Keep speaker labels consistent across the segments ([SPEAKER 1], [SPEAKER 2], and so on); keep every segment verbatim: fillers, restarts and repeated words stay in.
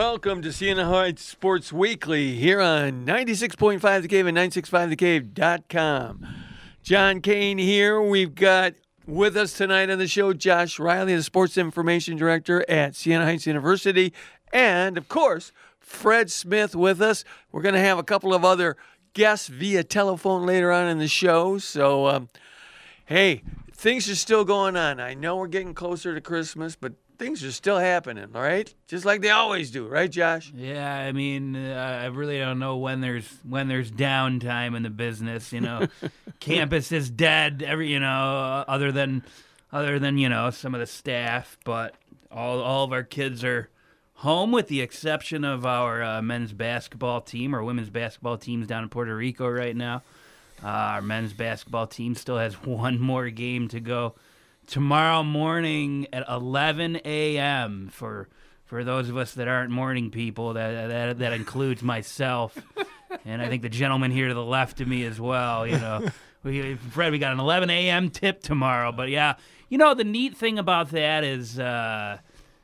[SPEAKER 1] welcome to Siena Heights Sports Weekly here on ninety-six point five The Cave and nine sixty-five the cave dot com. John Kane here. We've got with us tonight on the show Josh Riley, the Sports Information Director at Siena Heights University, and, of course, Fred Smith with us. We're going to have a couple of other guests via telephone later on in the show. So, um, hey, things are still going on. I know we're getting closer to Christmas, but things are still happening, all right? Just like they always do, right, Josh?
[SPEAKER 2] Yeah, I mean, uh, I really don't know when there's when there's downtime in the business. You know, campus is dead. Every you know, other than other than you know some of the staff, but all all of our kids are home with the exception of our uh, men's basketball team. Our women's basketball team's down in Puerto Rico right now. Uh, our men's basketball team still has one more game to go tomorrow morning at eleven a.m. for for those of us that aren't morning people. That that that includes myself, and I think the gentleman here to the left of me as well. You know, we Fred, we got an eleven a.m. tip tomorrow. But yeah, you know the neat thing about that is, uh,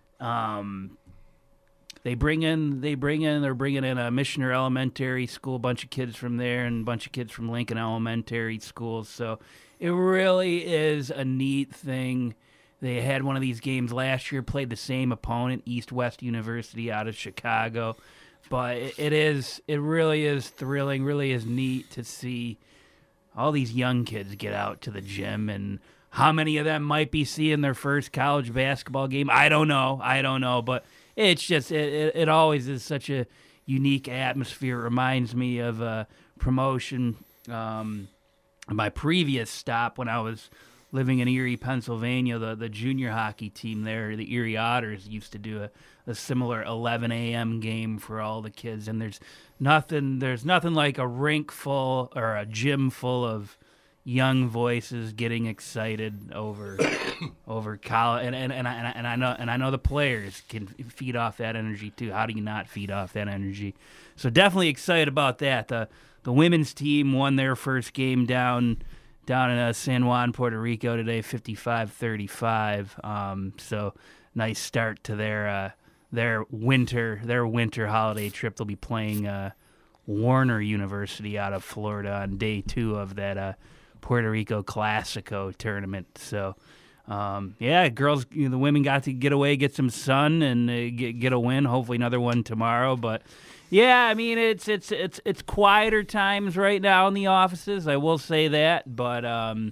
[SPEAKER 2] um, they bring in they bring in they're bringing in a Missioner Elementary School, a bunch of kids from there, and a bunch of kids from Lincoln Elementary Schools. So it really is a neat thing. They had one of these games last year, played the same opponent, East West University out of Chicago. But it, it is, it really is thrilling, really is neat to see all these young kids get out to the gym. And how many of them might be seeing their first college basketball game? I don't know. I don't know. But it's just, it, it, it always is such a unique atmosphere. It reminds me of a promotion, um, my previous stop when I was living in Erie, Pennsylvania. The, the junior hockey team there, the Erie Otters, used to do a, a similar eleven a.m. game for all the kids. And there's nothing there's nothing like a rink full or a gym full of young voices getting excited over over college. And, and, and, I, and I know and I know the players can feed off that energy too. How do you not feed off that energy? So definitely excited about that. The The women's team won their first game down down in uh, San Juan, Puerto Rico today, fifty-five thirty-five. Um, so nice start to their uh, their winter their winter holiday trip. They'll be playing uh, Warner University out of Florida on day two of that uh, Puerto Rico Classico tournament. So um, yeah, girls, you know, the women got to get away, get some sun, and uh, get get a win. Hopefully another one tomorrow, but. Yeah, I mean it's it's it's it's quieter times right now in the offices. I will say that, but um,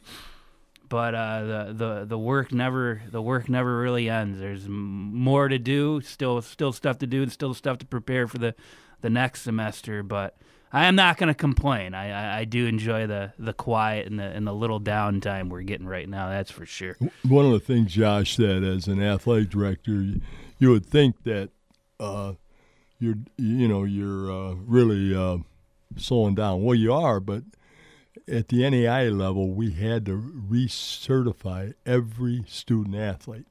[SPEAKER 2] but uh, the the the work never the work never really ends. There's more to do, still still stuff to do, and still stuff to prepare for the, the next semester. But I am not going to complain. I, I, I do enjoy the, the quiet and the and the little downtime we're getting right now. That's for sure.
[SPEAKER 3] One of the things Josh said as an athletic director, you would think that. Uh, You're, you know, you're uh, really uh, slowing down. Well, you are, but at the N A I A level, we had to recertify every student athlete.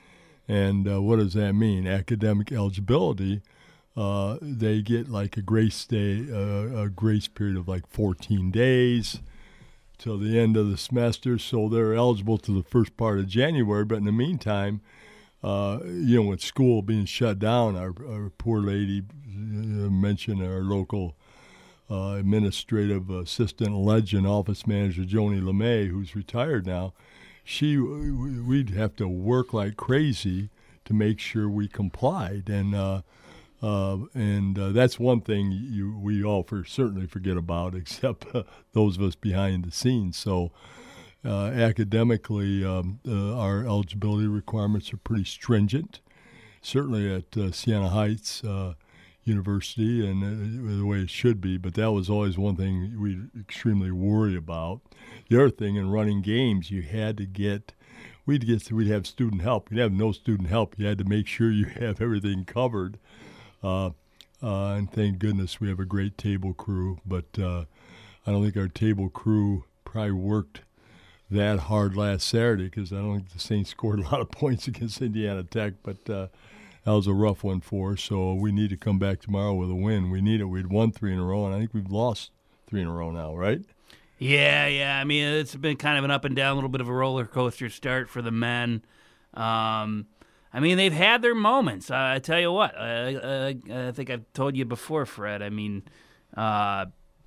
[SPEAKER 3] And uh, what does that mean? Academic eligibility, uh, they get like a grace day, uh, a grace period of like fourteen days till the end of the semester, so they're eligible to the first part of January. But in the meantime, Uh, you know, with school being shut down, our, our poor lady uh, mentioned our local uh, administrative assistant legend, office manager, Joni LeMay, who's retired now. She, we'd have to work like crazy to make sure we complied, and uh, uh, and uh, that's one thing you we all for certainly forget about, except uh, those of us behind the scenes. So. Uh, academically, um, uh, our eligibility requirements are pretty stringent, certainly at uh, Siena Heights uh, University, and uh, the way it should be. But that was always one thing we extremely worry about. The other thing, in running games, you had to get, we'd get, we'd have student help. You'd have no student help. You had to make sure you have everything covered. Uh, uh, and thank goodness we have a great table crew. But uh, I don't think our table crew probably worked that hard last Saturday, because I don't think the Saints scored a lot of points against Indiana Tech, but uh, that was a rough one for us. So we need to come back tomorrow with a win. We need it. We'd won three in a row, and I think we've lost three in a row now, right?
[SPEAKER 2] Yeah, yeah. I mean, it's been kind of an up and down, a little bit of a roller coaster start for the men. Um, I mean, they've had their moments. Uh, I tell you what, uh, uh, I think I've told you before, Fred. I mean, uh,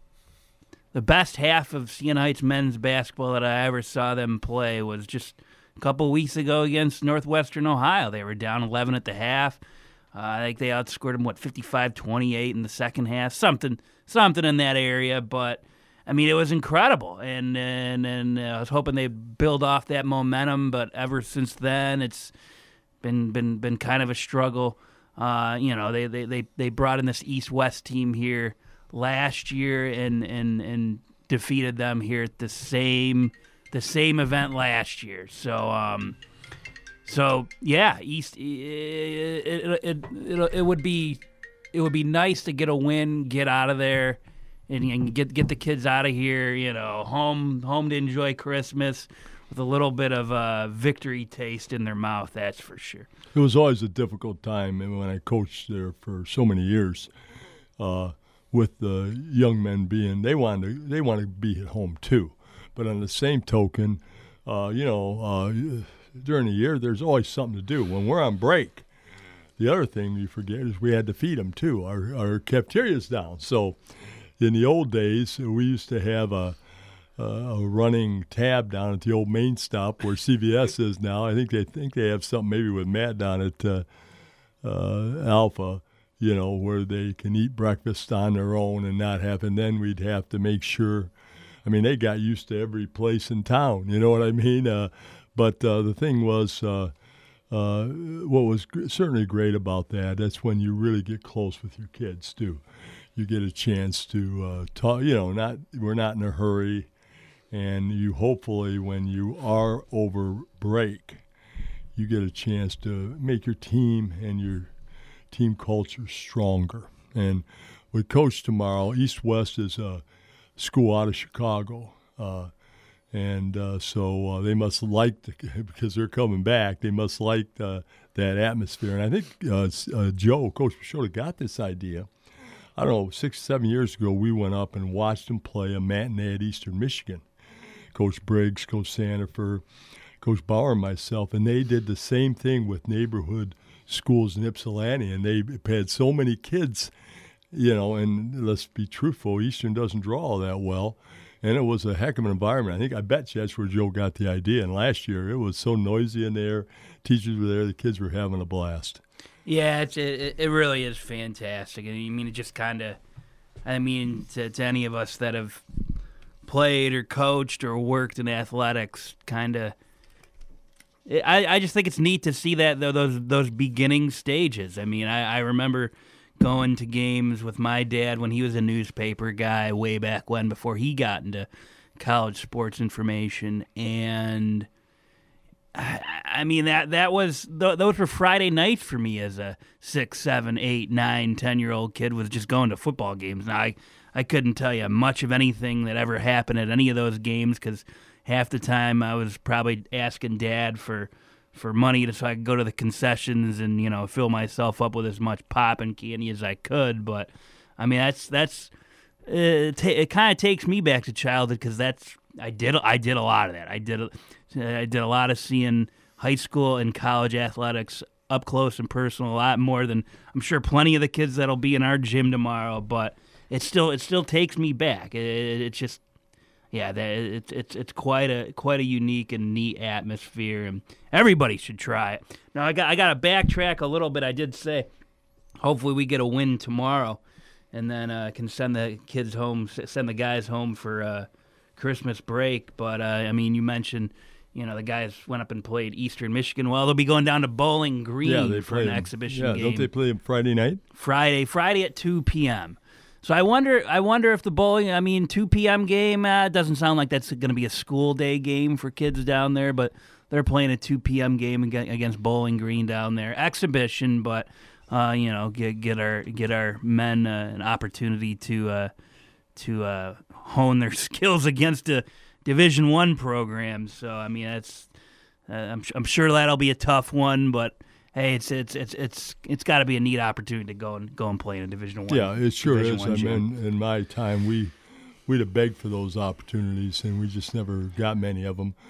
[SPEAKER 2] the best half of Siena Heights men's basketball that I ever saw them play was just a couple weeks ago against Northwestern Ohio. They were down eleven at the half. Uh, I think they outscored them, what, fifty-five twenty-eight in the second half, something something in that area. But, I mean, it was incredible. And, and, and I was hoping they'd build off that momentum, but ever since then, it's been been, been kind of a struggle. Uh, you know, they, they, they, they brought in this East-West team here last year and, and, and defeated them here at the same the same event last year. So, um, so yeah, East. It, it, it, it, it would be it would be nice to get a win, get out of there, and, and get get the kids out of here. You know, home home to enjoy Christmas with a little bit of a victory taste in their mouth. That's for sure.
[SPEAKER 3] It was always a difficult time, and when I coached there for so many years. Uh, with the young men being, they want to they want to be at home too. But on the same token, uh, you know, uh, during the year, there's always something to do. When we're on break, the other thing you forget is we had to feed them too. Our, our cafeteria's down. So in the old days, we used to have a, a, a running tab down at the old main stop where C V S is now. I think they think they have something maybe with Matt down at uh, uh, Alpha, you know, where they can eat breakfast on their own and not have, and then we'd have to make sure, I mean, they got used to every place in town, you know what I mean? Uh, but uh, the thing was, uh, uh, what was g- certainly great about that, that's when you really get close with your kids, too. You get a chance to uh, talk, you know, not we're not in a hurry, and you hopefully, when you are over break, you get a chance to make your team and your team culture stronger. And with Coach tomorrow, East-West is a school out of Chicago. Uh, and uh, so uh, they must like, the, because they're coming back, they must like uh, that atmosphere. And I think uh, uh, Joe, Coach Pashota, got this idea. I don't know, six, seven years ago, we went up and watched them play a matinee at Eastern Michigan. Coach Briggs, Coach Sandifer, Coach Bauer, and myself, and they did the same thing with neighborhood schools in Ypsilanti, and they had so many kids, you know, and let's be truthful, Eastern doesn't draw all that well, and it was a heck of an environment. I think, I bet you that's where Joe got the idea, and last year it was so noisy in there, teachers were there, the kids were having a blast.
[SPEAKER 2] Yeah, it's, it, it really is fantastic. I mean, it just kind of, I mean, to, to any of us that have played or coached or worked in athletics, kind of, I, I just think it's neat to see that though, those those beginning stages. I mean, I, I remember going to games with my dad when he was a newspaper guy way back when, before he got into college sports information, and I, I mean that that was th- those were Friday nights for me as a six, seven, eight, nine, ten year old kid, was just going to football games. Now I I couldn't tell you much of anything that ever happened at any of those games because half the time I was probably asking Dad for for money to, so I could go to the concessions and, you know, fill myself up with as much pop and candy as I could. But I mean, that's that's it. T- it kind of takes me back to childhood because that's I did I did a lot of that. I did I did a lot of seeing high school and college athletics up close and personal, a lot more than I'm sure plenty of the kids that'll be in our gym tomorrow. But it still it still takes me back. It, it, it's just. Yeah, that, it's it's it's quite a quite a unique and neat atmosphere, and everybody should try it. Now I got I got to backtrack a little bit. I did say, hopefully we get a win tomorrow, and then uh, can send the kids home, send the guys home for uh, Christmas break. But uh, I mean, you mentioned, you know, the guys went up and played Eastern Michigan. Well, they'll be going down to Bowling Green
[SPEAKER 3] yeah, they
[SPEAKER 2] for an
[SPEAKER 3] them.
[SPEAKER 2] exhibition
[SPEAKER 3] yeah,
[SPEAKER 2] game.
[SPEAKER 3] Don't they play them Friday night?
[SPEAKER 2] Friday, Friday at two p.m. So I wonder, I wonder if the bowling, I mean, two p.m. game, uh, doesn't sound like that's going to be a school day game for kids down there, but they're playing a two p.m. game against Bowling Green down there. Exhibition, but, uh, you know, get get our get our men uh, an opportunity to uh, to uh, hone their skills against a Division One program. So, I mean, that's uh, I'm, I'm sure that'll be a tough one, but hey, it's it's it's it's it's got to be a neat opportunity to go and go and play in a Division One.
[SPEAKER 3] Yeah, it sure
[SPEAKER 2] Division
[SPEAKER 3] is.
[SPEAKER 2] One
[SPEAKER 3] I mean, in my time, we we'd have begged for those opportunities, and we just never got many of them.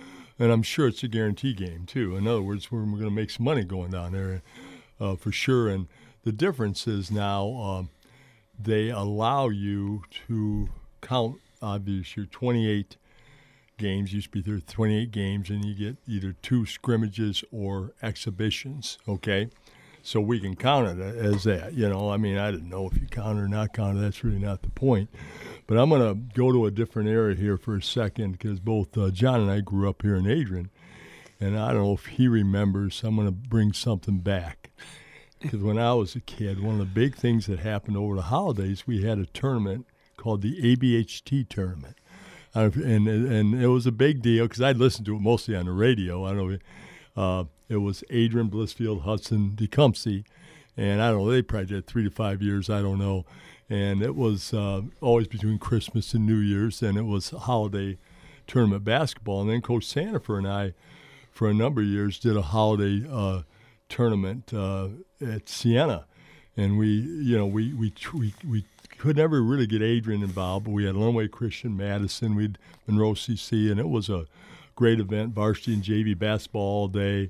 [SPEAKER 3] and I'm sure it's a guarantee game too. In other words, we're, we're going to make some money going down there, uh, for sure. And the difference is now um, they allow you to count. Obviously, your twenty-eight games used to be there twenty-eight games, and you get either two scrimmages or exhibitions. Okay. So we can count it as that, you know. I mean, I didn't know if you count it or not count it. That's really not the point. But I'm going to go to a different area here for a second because both uh, John and I grew up here in Adrian. And I don't know if he remembers. I'm going to bring something back. Because when I was a kid, one of the big things that happened over the holidays, we had a tournament called the A B H T tournament. Uh, and, and it was a big deal because I'd listen to it mostly on the radio. I don't know. Uh, it was Adrian, Blissfield, Hudson, Tecumseh, and I don't know, they probably did three to five years, I don't know. And it was uh, always between Christmas and New Year's, and it was holiday tournament basketball. And then Coach Sandifer and I, for a number of years, did a holiday uh, tournament uh, at Siena. And we, you know, we, we, we, we could never really get Adrian involved, but we had Lunaway Christian, Madison, we'd Monroe C C, and it was a great event, varsity and J V basketball all day.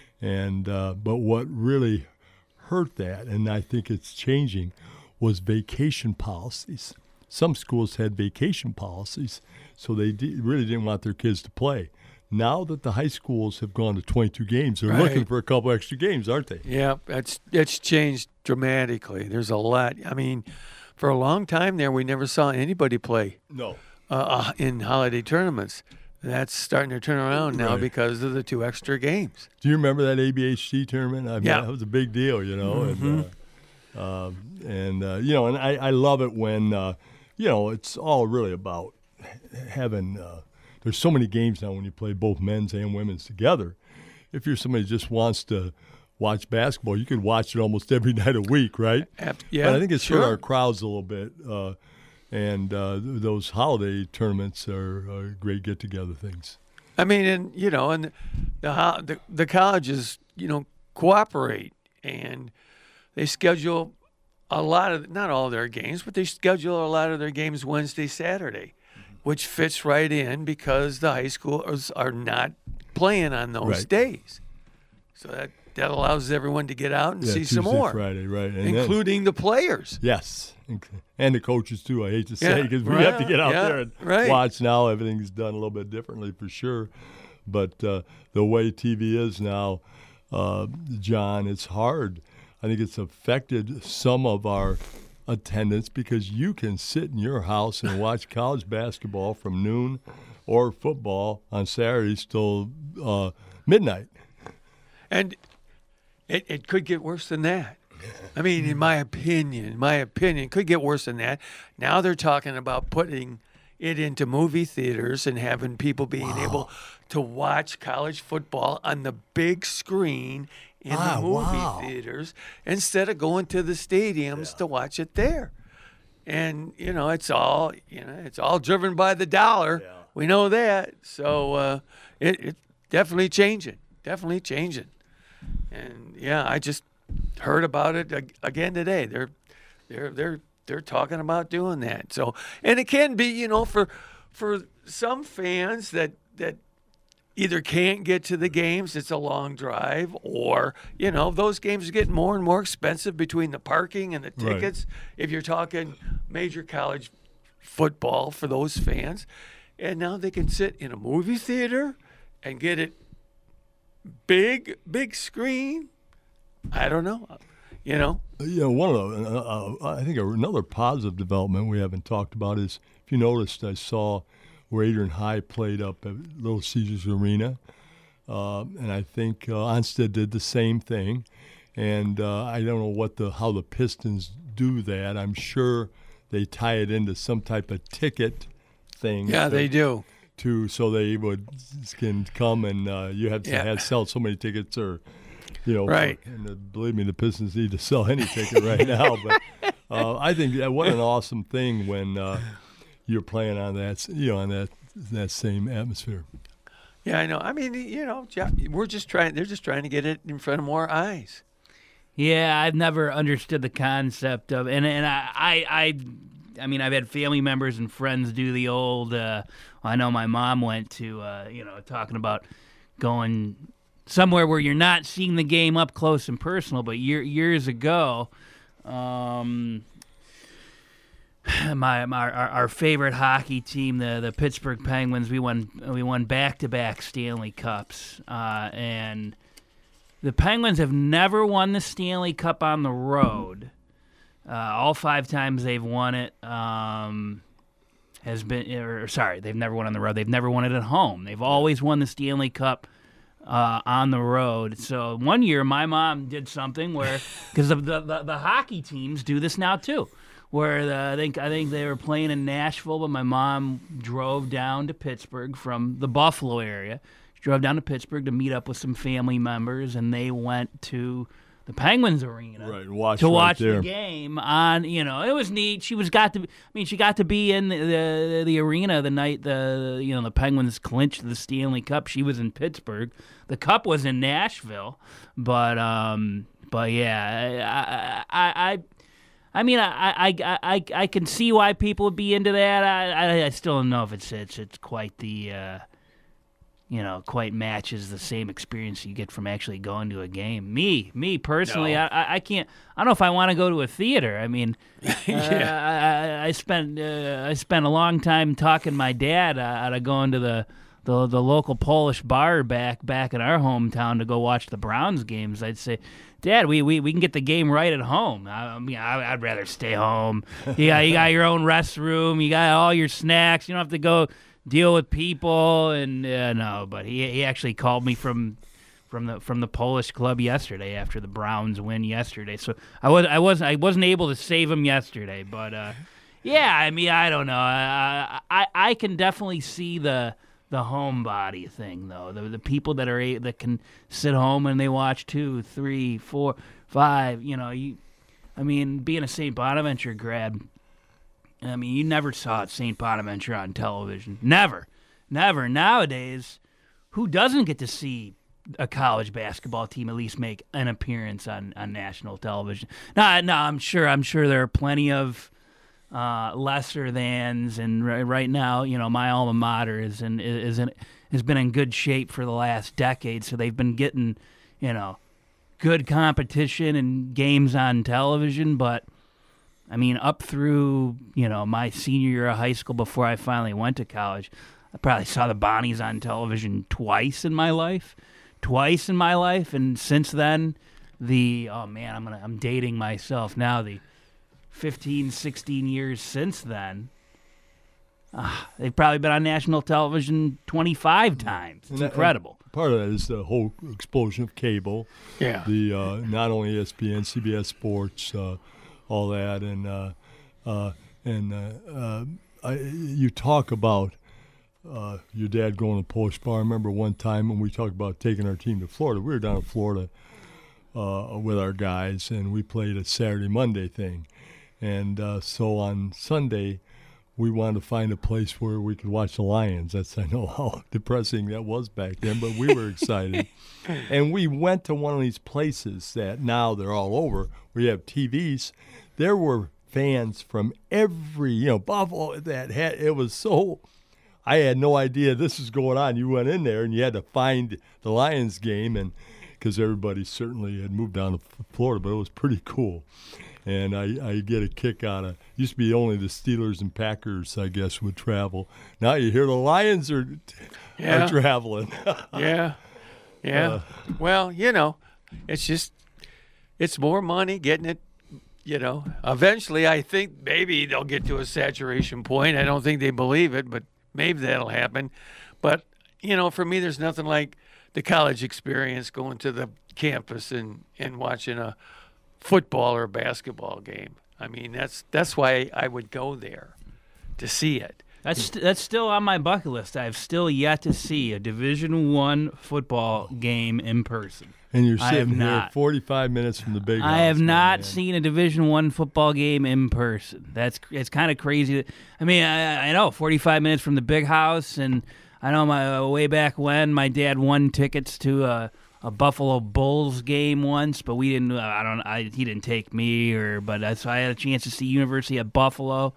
[SPEAKER 3] And uh, but what really hurt that, and I think it's changing, was vacation policies. Some schools had vacation policies, so they de- really didn't want their kids to play. Now that the high schools have gone to twenty-two games, they're
[SPEAKER 1] Right.
[SPEAKER 3] looking for a couple extra games, aren't they?
[SPEAKER 1] Yeah, it's it's changed dramatically. There's a lot. I mean, for a long time there, we never saw anybody play
[SPEAKER 3] No.
[SPEAKER 1] uh, in holiday tournaments. That's starting to turn around now
[SPEAKER 3] Right.
[SPEAKER 1] because of the two extra games.
[SPEAKER 3] Do you remember that A B H T tournament? I mean,
[SPEAKER 1] Yeah.
[SPEAKER 3] that was a big deal, you know.
[SPEAKER 1] Mhm.
[SPEAKER 3] And, uh, um, and uh, you know, and I, I love it when, uh, you know, it's all really about having. Uh, there's so many games now when you play both men's and women's together. If you're somebody who just wants to watch basketball, you could watch it almost every night a week, right?
[SPEAKER 1] Ab- Yeah,
[SPEAKER 3] But I think it's
[SPEAKER 1] sure.
[SPEAKER 3] hurt our crowds a little bit. Uh, and uh, th- those holiday tournaments are, are great get-together things.
[SPEAKER 1] I mean, and you know, and the ho- the, the colleges, you know, cooperate and they schedule a lot of, not all their games, but they schedule a lot of their games Wednesday, Saturday, which fits right in because the high schoolers are not playing on those
[SPEAKER 3] Right.
[SPEAKER 1] days. So that, that allows everyone to get out and
[SPEAKER 3] Yeah,
[SPEAKER 1] see
[SPEAKER 3] Tuesday,
[SPEAKER 1] some more,
[SPEAKER 3] Friday, right? And then-
[SPEAKER 1] including the players.
[SPEAKER 3] Yes, and the coaches too. I hate to say
[SPEAKER 1] Yeah,
[SPEAKER 3] because we
[SPEAKER 1] right,
[SPEAKER 3] have to get out
[SPEAKER 1] yeah,
[SPEAKER 3] there and
[SPEAKER 1] right.
[SPEAKER 3] watch now. Everything's done a little bit differently for sure, but uh, the way T V is now, uh, John, it's hard. I think it's affected some of our attendance because you can sit in your house and watch college basketball from noon, or football on Saturdays till uh, midnight.
[SPEAKER 1] And it, it could get worse than that. I mean, in my opinion, my opinion, it could get worse than that. Now they're talking about putting it into movie theaters and having people being able to watch college football on the big screen in
[SPEAKER 3] Ah,
[SPEAKER 1] the movie
[SPEAKER 3] wow.
[SPEAKER 1] theaters instead of going to the stadiums
[SPEAKER 3] Yeah.
[SPEAKER 1] to watch it there. And you know, it's all you know, it's all driven by the dollar.
[SPEAKER 3] Yeah.
[SPEAKER 1] We know that. So uh, it, it definitely changing. Definitely changing. And yeah, I just heard about it ag- again today. They're they're they're they're talking about doing that. So, and it can be, you know, for for some fans that that either can't get to the games, it's a long drive, or you know, those games are getting more and more expensive between the parking and the
[SPEAKER 3] Right.
[SPEAKER 1] tickets. If you're talking major college football for those fans, and now they can sit in a movie theater and get it big, big screen. I don't know. You know,
[SPEAKER 3] You know, one of the, uh, uh, I think another positive development we haven't talked about is, if you noticed, I saw where Adrian High played up at Little Caesars Arena, uh, and I think uh, Onstead did the same thing. And uh, I don't know what the how the Pistons do that. I'm sure they tie it into some type of ticket thing.
[SPEAKER 1] yeah,
[SPEAKER 3] to-
[SPEAKER 1] they do.
[SPEAKER 3] To so they would can come and uh, you have to
[SPEAKER 1] Yeah.
[SPEAKER 3] have sell so many tickets or. You know,
[SPEAKER 1] Right.
[SPEAKER 3] And uh, believe me, the Pistons need to sell any ticket right now. But uh, I think that what an awesome thing when uh, you're playing on that, you know, on that that same atmosphere.
[SPEAKER 1] Yeah, I know. I mean, you know, Jo- we're just trying. They're just trying to get it in front of more eyes.
[SPEAKER 2] Yeah, I've never understood the concept of, and and I I I, I mean, I've had family members and friends do the old. Uh, I know my mom went to, uh, you know, talking about going somewhere where you're not seeing the game up close and personal. But year, years ago, um, my, my our, our favorite hockey team, the the Pittsburgh Penguins, we won we won back to back Stanley Cups, uh, and the Penguins have never won the Stanley Cup on the road. Uh, all five times they've won it um, has been, or sorry, they've never won on the road. They've never won it at home. They've always won the Stanley Cup uh, on the road. So one year, my mom did something where, because the, the the hockey teams do this now too, where the, I think I think they were playing in Nashville, but my mom drove down to Pittsburgh from the Buffalo area. She drove down to Pittsburgh to meet up with some family members, and they went to the Penguins arena
[SPEAKER 3] right, watch
[SPEAKER 2] to
[SPEAKER 3] right
[SPEAKER 2] watch
[SPEAKER 3] there.
[SPEAKER 2] the game on. You know, it was neat. She was got to. I mean, she got to be in the the, the arena the night the you know the Penguins clinched the Stanley Cup. She was in Pittsburgh. The Cup was in Nashville, but um, but yeah, I I. I I mean, I, I, I, I can see why people would be into that. I, I, I still don't know if it's it's it's quite the, uh, you know, quite matches the same experience you get from actually going to a game. Me, me personally,
[SPEAKER 1] No.
[SPEAKER 2] I, I can't. I don't know if I want to go to a theater. I mean,
[SPEAKER 1] Yeah.
[SPEAKER 2] uh, I, I spent uh, I spent a long time talking my dad uh, out of going to the. The, the local Polish bar back back in our hometown to go watch the Browns games. I'd say, Dad, we, we, we can get the game right at home. I, I mean, I, I'd rather stay home. You got, you got your own restroom. You got all your snacks. You don't have to go deal with people. And uh, no, but he he actually called me from from the from the Polish club yesterday after the Browns win yesterday. So I was I wasn't I wasn't able to save him yesterday. But uh, yeah, I mean, I don't know. I I, I can definitely see the. The homebody thing, though, the the people that are a, that can sit home and they watch two, three, four, five. You know, you. I mean, being a Saint Bonaventure grad, I mean, you never saw Saint Bonaventure on television. Never, never. Nowadays, who doesn't get to see a college basketball team at least make an appearance on, on national television? No, no, I'm sure. I'm sure there are plenty of. Uh, lesser thans, and r- right now, you know, my alma mater is in is in has been in good shape for the last decade. So they've been getting, you know, good competition and games on television. But I mean, up through you know my senior year of high school, before I finally went to college, I probably saw the Bonnies on television twice in my life, twice in my life, and since then, the oh man, I'm gonna I'm dating myself now. The fifteen, sixteen years since then, uh, they've probably been on national television twenty-five times. It's
[SPEAKER 3] And that-
[SPEAKER 2] incredible.
[SPEAKER 3] and part of that is the whole explosion of cable.
[SPEAKER 1] Yeah.
[SPEAKER 3] The uh, not only E S P N, C B S Sports, uh, all that, and uh, uh, and uh, uh, I, you talk about uh, your dad going to Polish bar. I remember one time when we talked about taking our team to Florida. We were down in Florida uh, with our guys, and we played a Saturday Monday thing. And uh, so on Sunday, we wanted to find a place where we could watch the Lions. That's I know how depressing that was back then, but we were excited. And we went to one of these places that now they're all over. We have T Vs. There were fans from every, you know, Buffalo that had, it was so, I had no idea this was going on. You went in there and you had to find the Lions game, and because everybody certainly had moved down to Florida, but it was pretty cool. And I, I get a kick out of, used to be only the Steelers and Packers, I guess, would travel. Now you hear the Lions are,
[SPEAKER 1] Yeah.
[SPEAKER 3] are traveling.
[SPEAKER 1] Yeah. Yeah.
[SPEAKER 3] Uh,
[SPEAKER 1] well, you know, it's just, it's more money getting it, you know. Eventually, I think maybe they'll get to a saturation point. I don't think they believe it, but maybe that'll happen. But, you know, for me, there's nothing like the college experience, going to the campus and, and watching a football or basketball game. I mean, that's that's why I would go there to see it.
[SPEAKER 2] That's that's still on my bucket list. I've still yet to see a Division One football game in person.
[SPEAKER 3] And you're
[SPEAKER 2] I have
[SPEAKER 3] sitting here
[SPEAKER 2] not.
[SPEAKER 3] forty-five minutes from the big house.
[SPEAKER 2] I have not
[SPEAKER 3] man.
[SPEAKER 2] seen a Division One football game in person. That's it's kind of crazy. I mean, I, I know forty-five minutes from the big house, and I know my uh, way back when my dad won tickets to a, a Buffalo Bulls game once, but we didn't. I don't. I, he didn't take me, or but uh, so I had a chance to see University of Buffalo.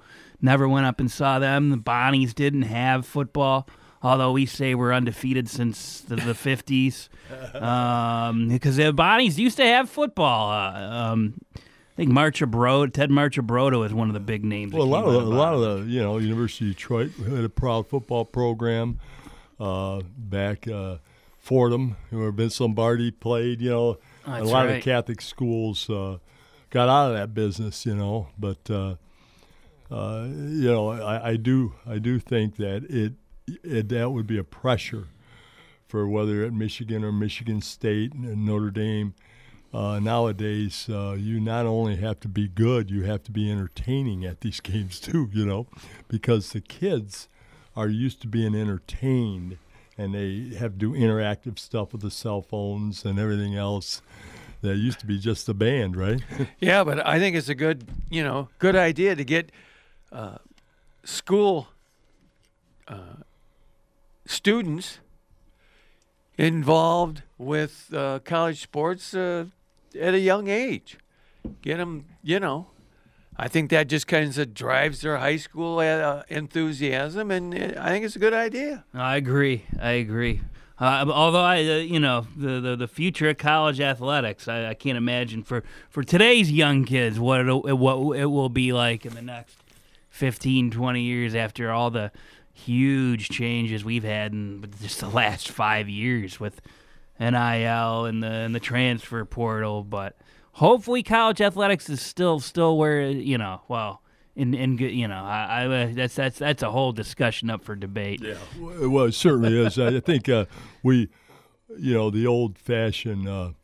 [SPEAKER 2] Never went up and saw them. The Bonnies didn't have football, although we say we're undefeated since the, the fifties. Um, because the Bonnies used to have football. Uh, um, I think Marchabroda, Ted Marchabroda was one of the big names.
[SPEAKER 3] Well, a lot
[SPEAKER 2] of
[SPEAKER 3] the, a lot of the, you know, University of Detroit had a proud football program uh, back. Uh, Fordham, where Vince Lombardi played, you know,
[SPEAKER 2] oh,
[SPEAKER 3] a lot
[SPEAKER 2] right.
[SPEAKER 3] of Catholic schools uh, got out of that business, you know. But uh, uh, you know, I, I do, I do think that it, it that would be a pressure for whether at Michigan or Michigan State and Notre Dame. Uh, nowadays, uh, you not only have to be good, you have to be entertaining at these games too, you know, because the kids are used to being entertained. And they have to do interactive stuff with the cell phones and everything else. That used to be just a band, right?
[SPEAKER 1] Yeah, but I think it's a good, you know, good idea to get uh, school uh, students involved with uh, college sports uh, at a young age. Get them, you know. I think that just kind of drives their high school uh, enthusiasm, and I think it's a good idea.
[SPEAKER 2] I agree. I agree. Uh, although I, uh, you know, the, the the future of college athletics, I, I can't imagine for, for today's young kids what it what it will be like in the next fifteen, twenty years after all the huge changes we've had in just the last five years with N I L and the and the transfer portal, but. Hopefully, college athletics is still still where you know. Well, in in good, you know, I, I that's that's that's a whole discussion up for debate.
[SPEAKER 3] Yeah, well, it certainly is. I think uh, we, you know, the old-fashioned uh,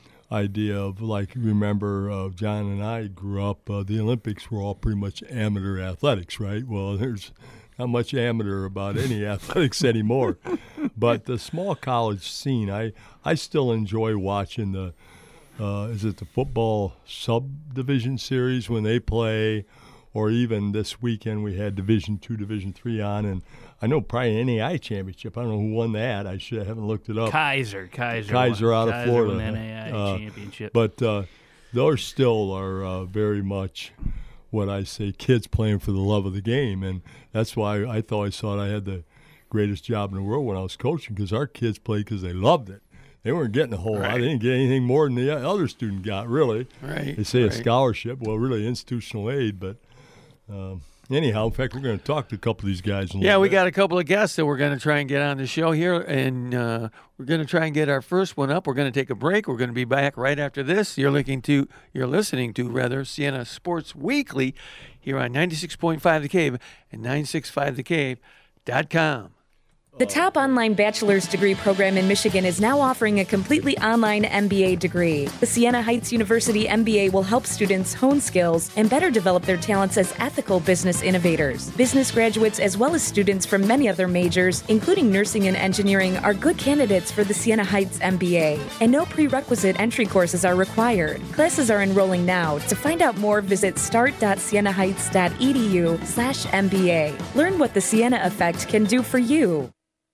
[SPEAKER 3] idea of like remember uh, John and I grew up. Uh, the Olympics were all pretty much amateur athletics, right? Well, there's not much amateur about any athletics anymore. But the small college scene, I I still enjoy watching the. Uh, is it the football subdivision series when they play, or even this weekend we had Division Two, Division Three on, and I know probably an N A I championship. I don't know who won that. I should I haven't looked it up.
[SPEAKER 2] Kaiser, Kaiser,
[SPEAKER 3] Kaiser
[SPEAKER 2] won.
[SPEAKER 3] out of
[SPEAKER 2] Kaiser
[SPEAKER 3] Florida.
[SPEAKER 2] Won the N A I
[SPEAKER 3] uh,
[SPEAKER 2] championship.
[SPEAKER 3] But uh, those still are uh, very much what I say, kids playing for the love of the game, and that's why I thought I thought I had the greatest job in the world when I was coaching, because our kids played because they loved it. They weren't getting a whole lot.
[SPEAKER 1] Right.
[SPEAKER 3] They didn't get anything more than the other student got, really.
[SPEAKER 1] Right.
[SPEAKER 3] They say
[SPEAKER 1] right.
[SPEAKER 3] a scholarship. Well, really institutional aid. But um, anyhow, in fact, we're going to talk to a couple of these guys. In a
[SPEAKER 1] Yeah,
[SPEAKER 3] little
[SPEAKER 1] we
[SPEAKER 3] bit.
[SPEAKER 1] got a couple of guests that we're going to try and get on the show here, and uh, we're going to try and get our first one up. We're going to take a break. We're going to be back right after this. You're looking to, you're listening to rather Siena Sports Weekly here on ninety-six point five The Cave and nine sixty-five the cave dot com.
[SPEAKER 4] The top online bachelor's degree program in Michigan is now offering a completely online M B A degree. The Siena Heights University M B A will help students hone skills and better develop their talents as ethical business innovators. Business graduates, as well as students from many other majors, including nursing and engineering, are good candidates for the Siena Heights M B A. And no prerequisite entry courses are required. Classes are enrolling now. To find out more, visit start dot siena heights dot e d u slash M B A. Learn what the Siena Effect can do for you.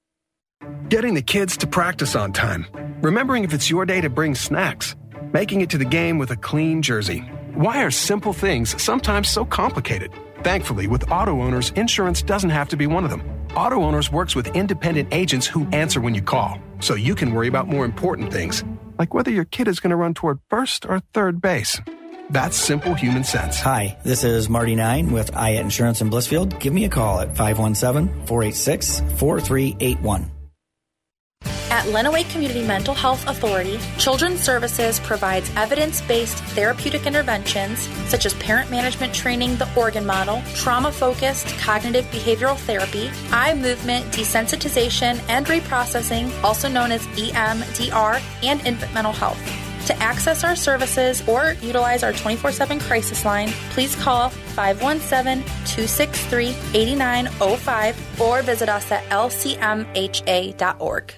[SPEAKER 5] Getting the kids to practice on time. Remembering if it's your day to bring snacks. Making it to the game with a clean jersey. Why are simple things sometimes so complicated? Thankfully, with Auto Owners, insurance doesn't have to be one of them. Auto Owners works with independent agents who answer when you call, so you can worry about more important things, like whether your kid is going to run toward first or third base. That's simple human sense.
[SPEAKER 6] Hi, this is Marty Nine with Ayat Insurance in Blissfield. Give me a call at five one seven, four eight six, four three eight one.
[SPEAKER 7] At Lenawee Community Mental Health Authority, Children's Services provides evidence-based therapeutic interventions such as parent management training, the Organ Model, trauma-focused cognitive behavioral therapy, eye movement desensitization and reprocessing, also known as E M D R, and infant mental health. To access our services or utilize our twenty-four seven crisis line, please call five one seven, two six three, eight nine zero five or visit us at L C M H A dot org.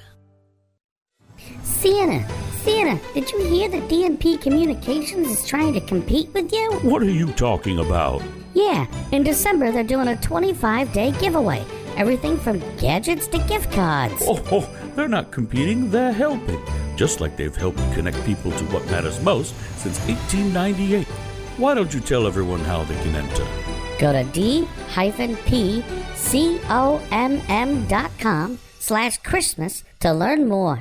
[SPEAKER 8] Siena, Siena, did you hear that D and P Communications is trying to compete with you?
[SPEAKER 9] What are you talking about?
[SPEAKER 8] Yeah, in December they're doing a twenty-five day giveaway. Everything from gadgets to gift cards.
[SPEAKER 9] Oh, oh, they're not competing, they're helping. Just like they've helped connect people to what matters most since eighteen ninety-eight. Why don't you tell everyone how they can enter?
[SPEAKER 8] Go to d-p-c-o-m-m.com slash Christmas to learn more.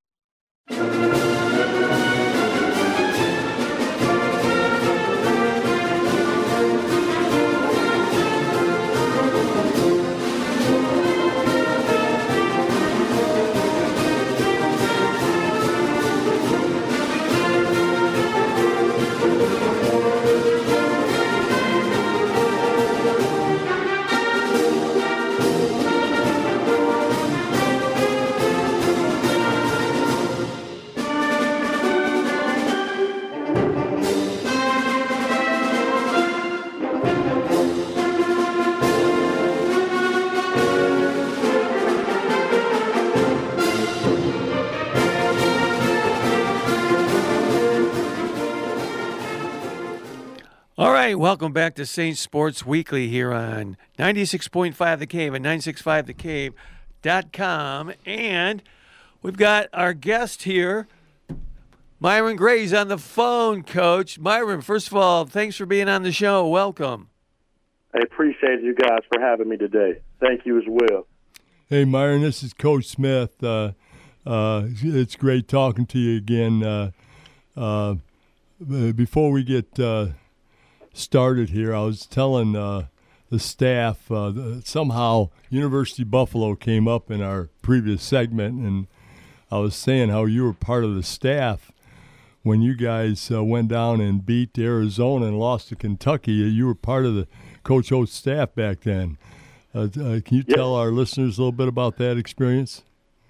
[SPEAKER 1] All right, welcome back to Saints Sports Weekly here on ninety-six point five The Cave and nine six five the cave dot com. And we've got our guest here, Myron Gray's on the phone, Coach. Myron, first of all, thanks for being on the show. Welcome.
[SPEAKER 10] I appreciate you guys for having me today. Thank you as well.
[SPEAKER 3] Hey, Myron, this is Coach Smith. Uh, uh, it's great talking to you again. Uh, uh, before we get uh, started here, I was telling uh, the staff uh, the, somehow University of Buffalo came up in our previous segment, and I was saying how you were part of the staff when you guys uh, went down and beat Arizona and lost to Kentucky. You were part of the Coach Oates staff back then. Uh, uh, can you
[SPEAKER 10] yes.
[SPEAKER 3] tell our listeners a little bit about that experience?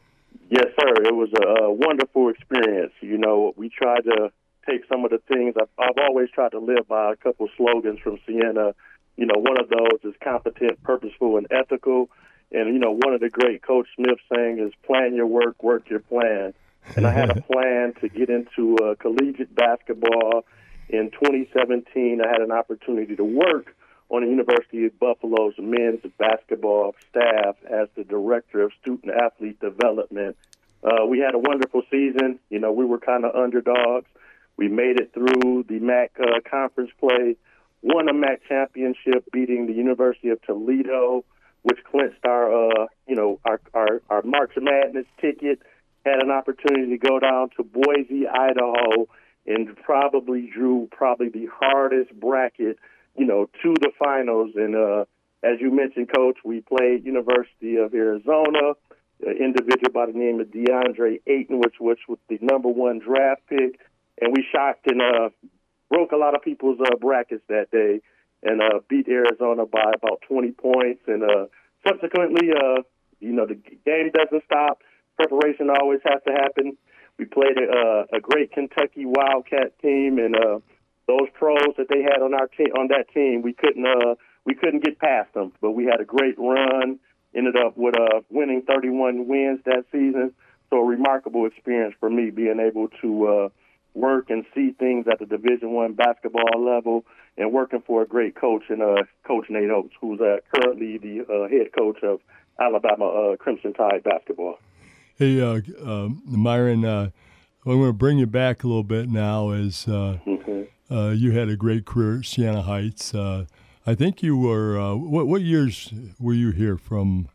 [SPEAKER 10] Yes, sir. It was a, a wonderful experience. You know, we tried to take some of the things. I've, I've always tried to live by a couple slogans from Siena. You know, one of those is competent, purposeful, and ethical. And, you know, one of the great Coach Smith saying is plan your work, work your plan. And I had a plan to get into uh, collegiate basketball. In twenty seventeen, I had an opportunity to work on the University of Buffalo's men's basketball staff as the director of student-athlete development. Uh, we had a wonderful season. You know, we were kind of underdogs. We made it through the M A C uh, conference play, won a M A C championship, beating the University of Toledo, which clinched our, uh, you know, our, our, our March Madness ticket. Had an opportunity to go down to Boise, Idaho, and probably drew probably the hardest bracket, you know, to the finals. And uh, as you mentioned, Coach, we played University of Arizona, an individual by the name of DeAndre Ayton, which, which was the number one draft pick. And we shocked and uh, broke a lot of people's uh, brackets that day and uh, beat Arizona by about twenty points. And uh, subsequently, uh, you know, the game doesn't stop. Preparation always has to happen. We played a, a great Kentucky Wildcat team, and uh, those pros that they had on our team, on that team, we couldn't uh, we couldn't get past them. But we had a great run. Ended up with uh, winning thirty-one wins that season. So a remarkable experience for me, being able to uh, work and see things at the Division One basketball level, and working for a great coach, and uh, Coach Nate Oates, who's uh, currently the uh, head coach of Alabama uh, Crimson Tide basketball.
[SPEAKER 3] Hey, uh, uh, Myron, uh, I'm going to bring you back a little bit now as uh, mm-hmm. uh, you had a great career at Siena Heights. Uh, I think you were, uh, what, what years were you here from?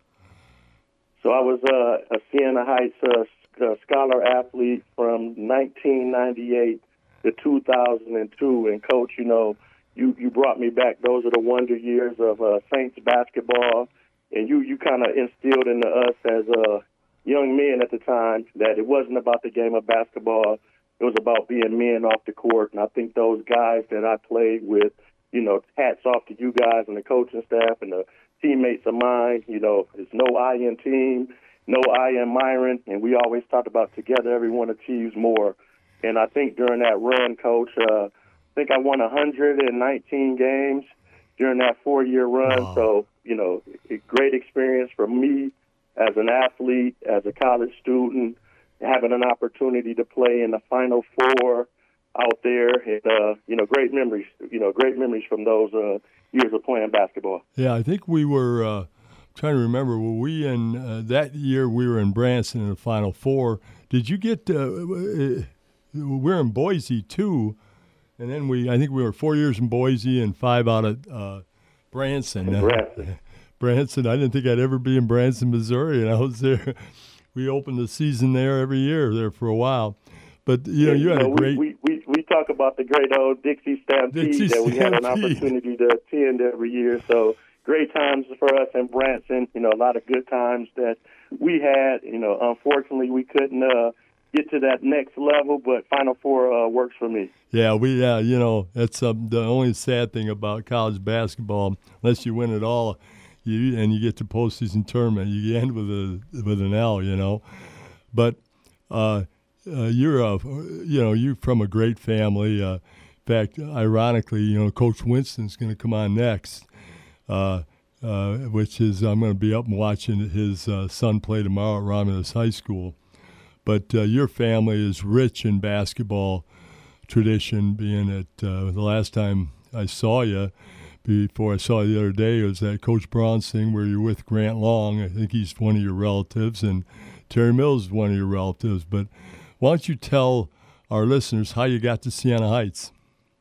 [SPEAKER 10] So I was uh, a Siena Heights uh, uh, scholar athlete from nineteen ninety-eight to two thousand two. And, Coach, you know, you, you brought me back. Those are the wonder years of uh, Saints basketball. And you, you kind of instilled into us as a young men at the time that it wasn't about the game of basketball. It was about being men off the court. And I think those guys that I played with, you know, hats off to you guys and the coaching staff and the teammates of mine. You know, it's no I in team, no I in Myron. And we always talked about together everyone achieves more. And I think during that run, Coach, uh, I think I won one hundred nineteen games during that four-year run. Wow. So, you know, a great experience for me as an athlete, as a college student, having an opportunity to play in the Final Four out there. And, uh, you know, great memories, you know, great memories from those uh, years of playing basketball.
[SPEAKER 3] Yeah, I think we were uh, trying to remember, were we in uh, that year we were in Branson in the Final Four. Did you get, uh, uh, we're in Boise too, and then we, I think we were four years in Boise and five out of uh, Branson.
[SPEAKER 10] Branson.
[SPEAKER 3] Branson. I didn't think I'd ever be in Branson, Missouri, and I was there. We opened the season there every year there for a while. But, you know, you had
[SPEAKER 10] you know,
[SPEAKER 3] a great...
[SPEAKER 10] We, we, we talk about the great old Dixie Stampede
[SPEAKER 3] Dixie
[SPEAKER 10] that we had an
[SPEAKER 3] Stampede.
[SPEAKER 10] opportunity to attend every year. So great times for us in Branson, you know, a lot of good times that we had. You know, unfortunately, we couldn't uh, get to that next level, but Final Four uh, works for me.
[SPEAKER 3] Yeah, we, yeah, you know, that's um, the only sad thing about college basketball, unless you win it all you and you get to postseason tournament, you end with a with an L, you know. But uh, uh, you're a, you know, you're from a great family. Uh, in fact, ironically, you know, Coach Winston's going to come on next, uh, uh, which is I'm going to be up and watching his uh, son play tomorrow at Romulus High School. But uh, your family is rich in basketball tradition, being that uh, the last time I saw you, before I saw you the other day, was at Coach Braun's thing where you're with Grant Long. I think he's one of your relatives, and Terry Mills is one of your relatives. But why don't you tell our listeners how you got to Siena Heights?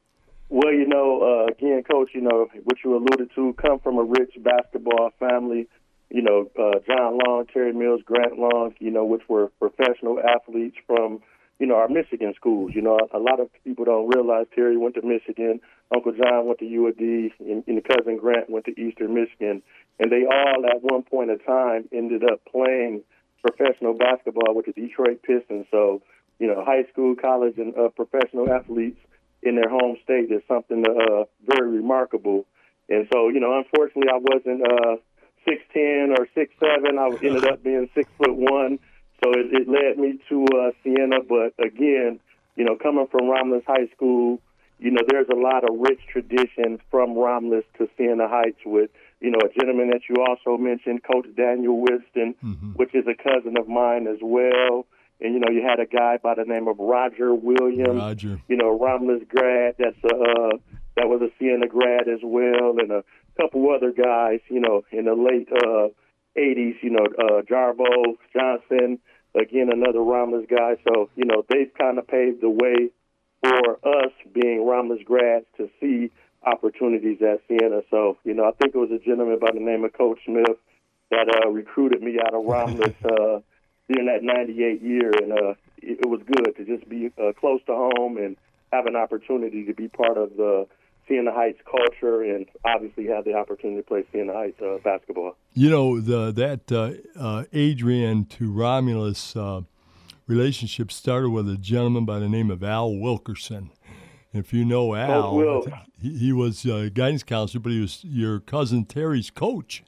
[SPEAKER 10] Well, you know, uh, again, Coach, you know, what you alluded to, come from a rich basketball family. You know, uh, John Long, Terry Mills, Grant Long, you know, which were professional athletes from, you know, our Michigan schools. You know, a lot of people don't realize Terry went to Michigan, Uncle John went to U of D, and, and cousin Grant went to Eastern Michigan. And they all, at one point in time, ended up playing professional basketball with the Detroit Pistons. So, you know, high school, college, and uh, professional athletes in their home state is something uh, very remarkable. And so, you know, unfortunately, I wasn't uh, six ten or six seven. I ended up being six foot one. So it, it led me to uh, Siena. But again, you know, coming from Romulus High School, you know, there's a lot of rich tradition from Romulus to Siena Heights with, you know, a gentleman that you also mentioned, Coach Daniel Winston, mm-hmm. which is a cousin of mine as well. And, you know, you had a guy by the name of Roger Williams,
[SPEAKER 3] Roger.
[SPEAKER 10] you know, Romulus grad, that's a, uh, that was a Siena grad as well, and a couple other guys, you know, in the late uh, eighties, you know, uh, Jarbo Johnson, again, another Romulus guy. So, you know, they've kind of paved the way for us being Romulus grads to see opportunities at Siena. So, you know, I think it was a gentleman by the name of Coach Smith that uh, recruited me out of Romulus uh, during that ninety-eight year, and uh, it, it was good to just be uh, close to home and have an opportunity to be part of the Siena Heights culture, and obviously have the opportunity to play Siena Heights uh, basketball.
[SPEAKER 3] You know, the, that uh, uh, Adrian to Romulus uh, relationship started with a gentleman by the name of Al Wilkerson. If you know Al,
[SPEAKER 10] Will.
[SPEAKER 3] he, he was a guidance counselor, but he was your cousin Terry's coach.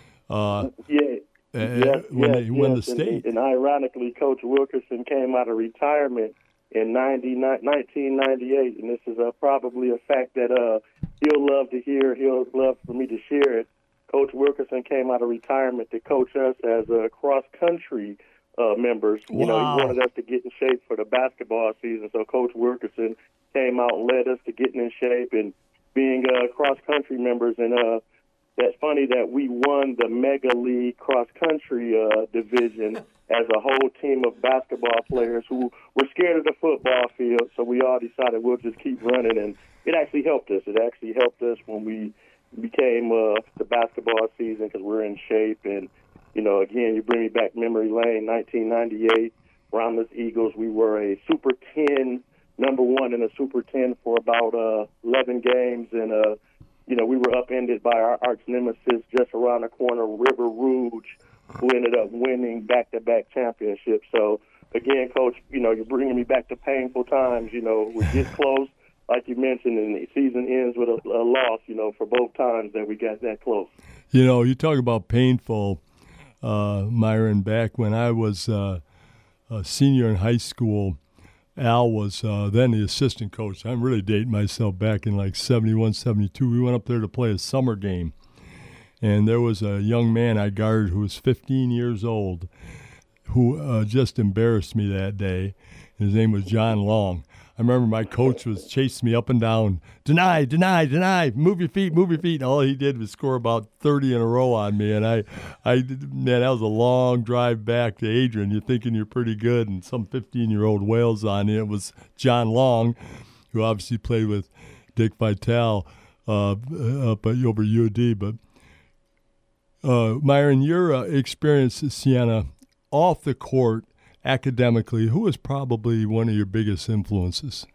[SPEAKER 3] Uh,
[SPEAKER 10] yeah.
[SPEAKER 3] Uh,
[SPEAKER 10] yes,
[SPEAKER 3] when
[SPEAKER 10] yes,
[SPEAKER 3] they won
[SPEAKER 10] yes.
[SPEAKER 3] the state.
[SPEAKER 10] And, and ironically, Coach Wilkerson came out of retirement in nineteen ninety-eight, and this is uh, probably a fact that uh, he'll love to hear, he'll love for me to share it. Coach Wilkerson came out of retirement to coach us as uh, cross-country uh, members.
[SPEAKER 3] Wow.
[SPEAKER 10] You know, he wanted us to get in shape for the basketball season, so Coach Wilkerson came out and led us to getting in shape and being uh, cross-country members. And uh, that's funny that we won the Mega League cross-country uh, division as a whole team of basketball players who were scared of the football field, so we all decided we'll just keep running, and it actually helped us. It actually helped us when we became uh, the basketball season because we're in shape. And, you know, again, you bring me back memory lane, nineteen ninety-eight, Romulus Eagles. We were a Super ten, number one in a Super ten for about uh, eleven games, and, uh, you know, we were upended by our arch nemesis just around the corner, River Rouge, who ended up winning back-to-back championships. So, again, Coach, you know, you're bringing me back to painful times. You know, we get close, like you mentioned, and the season ends with a, a loss, you know, for both times that we got that close.
[SPEAKER 3] You know, you talk about painful, uh, Myron, back when I was uh, a senior in high school, Al was uh, then the assistant coach. I'm really dating myself back in like seventy-one, seventy-two. We went up there to play a summer game. And there was a young man I guarded who was fifteen years old who uh, just embarrassed me that day. His name was John Long. I remember my coach was chasing me up and down, deny, deny, deny, move your feet, move your feet. And all he did was score about thirty in a row on me. And I, I, man, that was a long drive back to Adrian. You're thinking you're pretty good, and some fifteen-year-old wails on you. It was John Long, who obviously played with Dick Vitale. uh, up over U D. But uh, Myron, your uh, experience at Siena off the court academically, who is probably one of your biggest influences?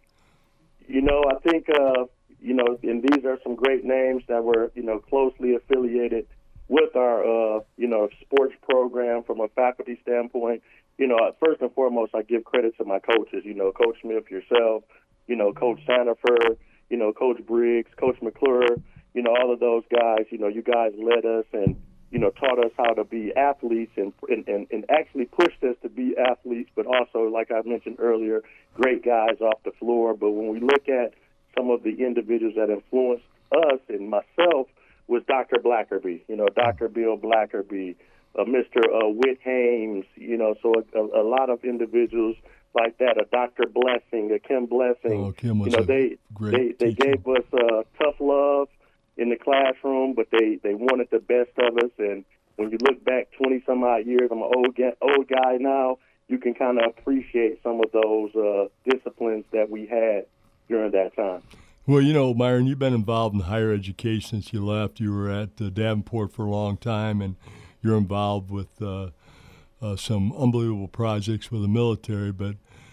[SPEAKER 10] You know, I think, uh, you know, and these are some great names that were, you know, closely affiliated with our, uh, you know, sports program from a faculty standpoint. You know, first and foremost, I give credit to my coaches, you know, Coach Smith, yourself, you know, Coach Sandifer, you know, Coach Briggs, Coach McClure, you know, all of those guys, you know, you guys led us and, you know, taught us how to be athletes and, and, and, and actually pushed us to be athletes, but also, like I mentioned earlier, great guys off the floor. But when we look at some of the individuals that influenced us and myself was Doctor Blackerby, you know, Doctor Bill Blackerby, uh, Mister Uh, Whit Hames, you know, so a, a lot of individuals like that, a Doctor Blessing, a Kim Blessing,
[SPEAKER 3] oh, Kim was
[SPEAKER 10] you know,
[SPEAKER 3] a
[SPEAKER 10] they,
[SPEAKER 3] great
[SPEAKER 10] they, they
[SPEAKER 3] teacher.
[SPEAKER 10] gave us uh, tough love in the classroom, but they, they wanted the best of us. And when you look back twenty some odd years, I'm an old guy, old guy now, you can kind of appreciate some of those uh, disciplines that we had during that time.
[SPEAKER 3] Well, you know, Myron, you've been involved in higher education since you left. You were at uh, Davenport for a long time, and you're involved with uh, uh, some unbelievable projects with the military. But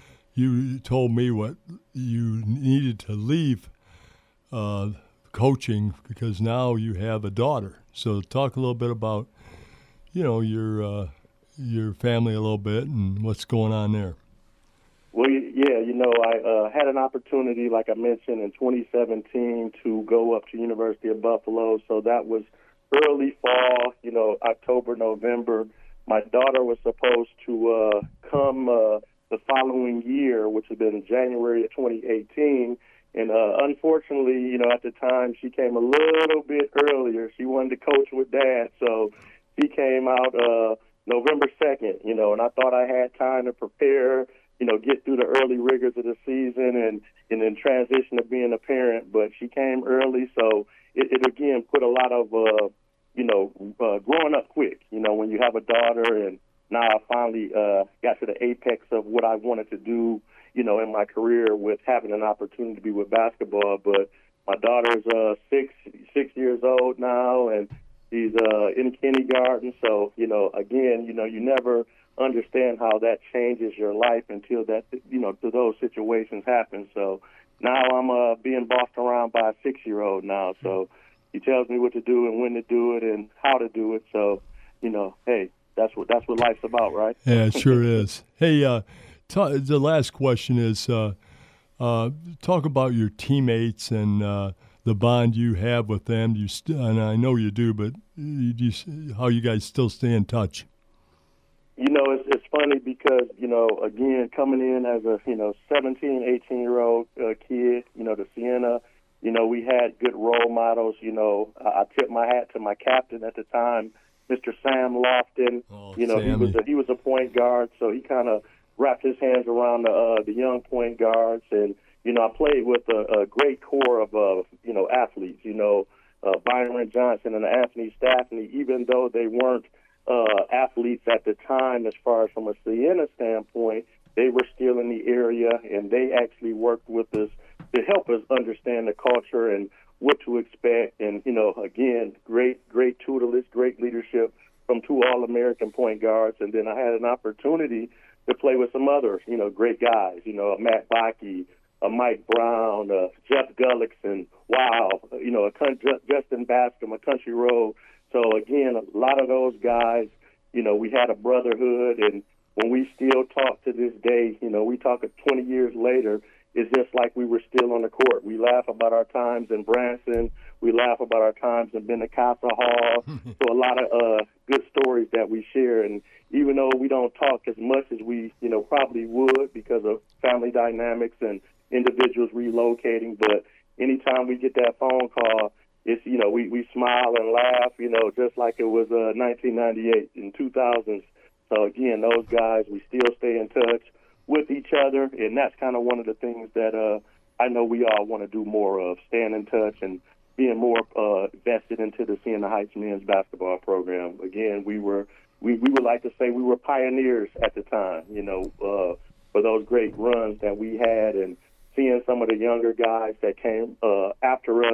[SPEAKER 3] you told me what you needed to leave uh, coaching because now you have a daughter. So talk a little bit about, you know, your uh, your family a little bit and what's going on there.
[SPEAKER 10] Well, yeah, you know, I uh, had an opportunity, like I mentioned, in twenty seventeen to go up to University of Buffalo. So that was early fall, you know, October, November. My daughter was supposed to uh, come uh, the following year, which had been January of twenty eighteen. And uh, unfortunately, you know, at the time, she came a little bit earlier. She wanted to coach with Dad, so she came out uh, November second, you know, and I thought I had time to prepare, you know, get through the early rigors of the season and, and then transition to being a parent. But she came early, so it, it again, put a lot of, uh, you know, uh, growing up quick, you know, when you have a daughter. And now I finally uh, got to the apex of what I wanted to do, you know, in my career with having an opportunity to be with basketball. But my daughter's uh, six six years old now, and she's uh, in kindergarten. So, you know, again, you know, you never understand how that changes your life until that, you know, those situations happen. So now I'm uh, being bossed around by a six-year-old now. So he tells me what to do and when to do it and how to do it. So, you know, hey, that's what that's what life's about, right?
[SPEAKER 3] Yeah, it sure is. Hey, uh, t- the last question is, uh, uh, talk about your teammates and uh, the bond you have with them. You st- and I know you do, but you, you, how you guys still stay in touch?
[SPEAKER 10] You know, it's it's funny because, you know, again, coming in as a, you know, seventeen, eighteen-year-old uh, kid, you know, to Siena, you know, we had good role models. You know, I, I tip my hat to my captain at the time, Mister Sam Lofton.
[SPEAKER 3] Oh,
[SPEAKER 10] you know,
[SPEAKER 3] Sammy.
[SPEAKER 10] he was a, he was a point guard, so he kind of wrapped his hands around the uh, the young point guards. And, you know, I played with a, a great core of, uh, you know, athletes, you know, uh, Byron Johnson and Anthony Staffney, even though they weren't Uh, athletes at the time, as far as from a Siena standpoint, they were still in the area, and they actually worked with us to help us understand the culture and what to expect. And, you know, again, great, great tutelage, great leadership from two All-American point guards. And then I had an opportunity to play with some other, you know, great guys, you know, Matt Bakke, uh, Mike Brown, uh, Jeff Gullickson, wow, you know, a con- Justin Bascom, a Country Road. So, again, a lot of those guys, you know, we had a brotherhood, and when we still talk to this day, you know, we talk twenty years later, it's just like we were still on the court. We laugh about our times in Branson. We laugh about our times in Benincasa Hall. So a lot of uh, good stories that we share. And even though we don't talk as much as we, you know, probably would because of family dynamics and individuals relocating, but anytime we get that phone call, it's, you know, we, we smile and laugh, you know, just like it was uh, nineteen ninety-eight and two thousands. So, again, those guys, we still stay in touch with each other, and that's kind of one of the things that uh, I know we all want to do more of, staying in touch and being more uh, vested into the Siena Heights men's basketball program. Again, we were, we, we would like to say we were pioneers at the time, you know, uh, for those great runs that we had, and seeing some of the younger guys that came uh, after us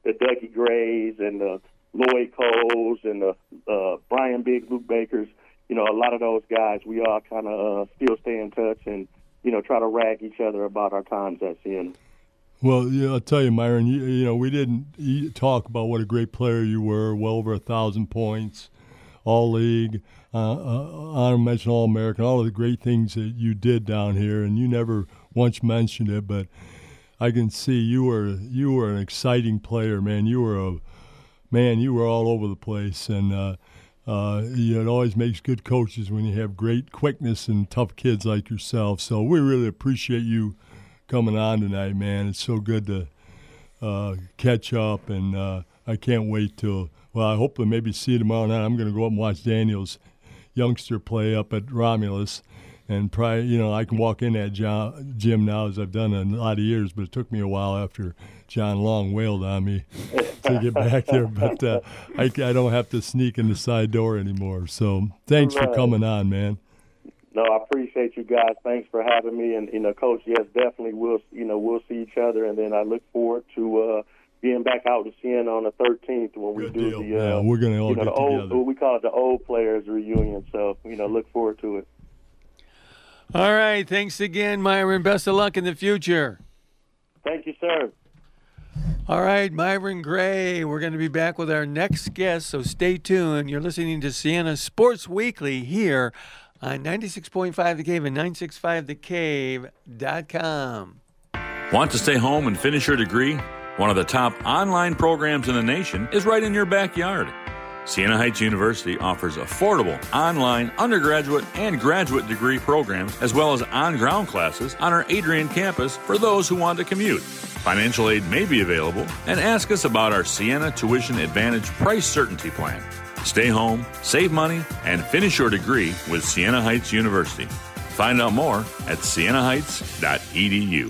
[SPEAKER 10] the Dougie Grays and the Lloyd Coles and the uh, Brian Biggs, Luke Bakers. You know, a lot of those guys, we all kind of uh, still stay in touch and, you know, try to rag each other about our times at Siena.
[SPEAKER 3] Well, yeah, I'll tell you, Myron, you, you know, we didn't e- talk about what a great player you were, well over a thousand points, all-league, uh, uh, honor mention All-American, all of the great things that you did down here, and you never once mentioned it, but I can see you were you were an exciting player, man. You were a man. You were all over the place, and uh, uh, you know, it always makes good coaches when you have great quickness and tough kids like yourself. So we really appreciate you coming on tonight, man. It's so good to uh, catch up, and uh, I can't wait till. Well, I hope to maybe see you tomorrow night. I'm going to go up and watch Daniel's youngster play up at Romulus. And probably, you know, I can walk in that gym now as I've done in a lot of years, but it took me a while after John Long wailed on me to get back there. But uh, I, I don't have to sneak in the side door anymore. So thanks right. for coming on, man.
[SPEAKER 10] No, I appreciate you guys. Thanks for having me. And, you know, Coach, yes, definitely we'll, you know, we'll see each other. And then I look forward to uh, being back out in Siena on the thirteenth when we
[SPEAKER 3] Good
[SPEAKER 10] do
[SPEAKER 3] deal.
[SPEAKER 10] the, uh,
[SPEAKER 3] yeah, we're going to all
[SPEAKER 10] you know,
[SPEAKER 3] get
[SPEAKER 10] the old,
[SPEAKER 3] together.
[SPEAKER 10] we call it the old players reunion. So, you know, look forward to it.
[SPEAKER 1] All right. Thanks again, Myron. Best of luck in the future.
[SPEAKER 10] Thank you, sir.
[SPEAKER 1] All right, Myron Gray. We're going to be back with our next guest, so stay tuned. You're listening to Siena Sports Weekly here on ninety-six point five The Cave and nine sixty-five the cave dot com.
[SPEAKER 9] Want to stay home and finish your degree? One of the top online programs in the nation is right in your backyard. Siena Heights University offers affordable online undergraduate and graduate degree programs, as well as on-ground classes on our Adrian campus for those who want to commute. Financial aid may be available, and ask us about our Siena Tuition Advantage Price Certainty Plan. Stay home, save money, and finish your degree with Siena Heights University. Find out more at siena heights dot e d u.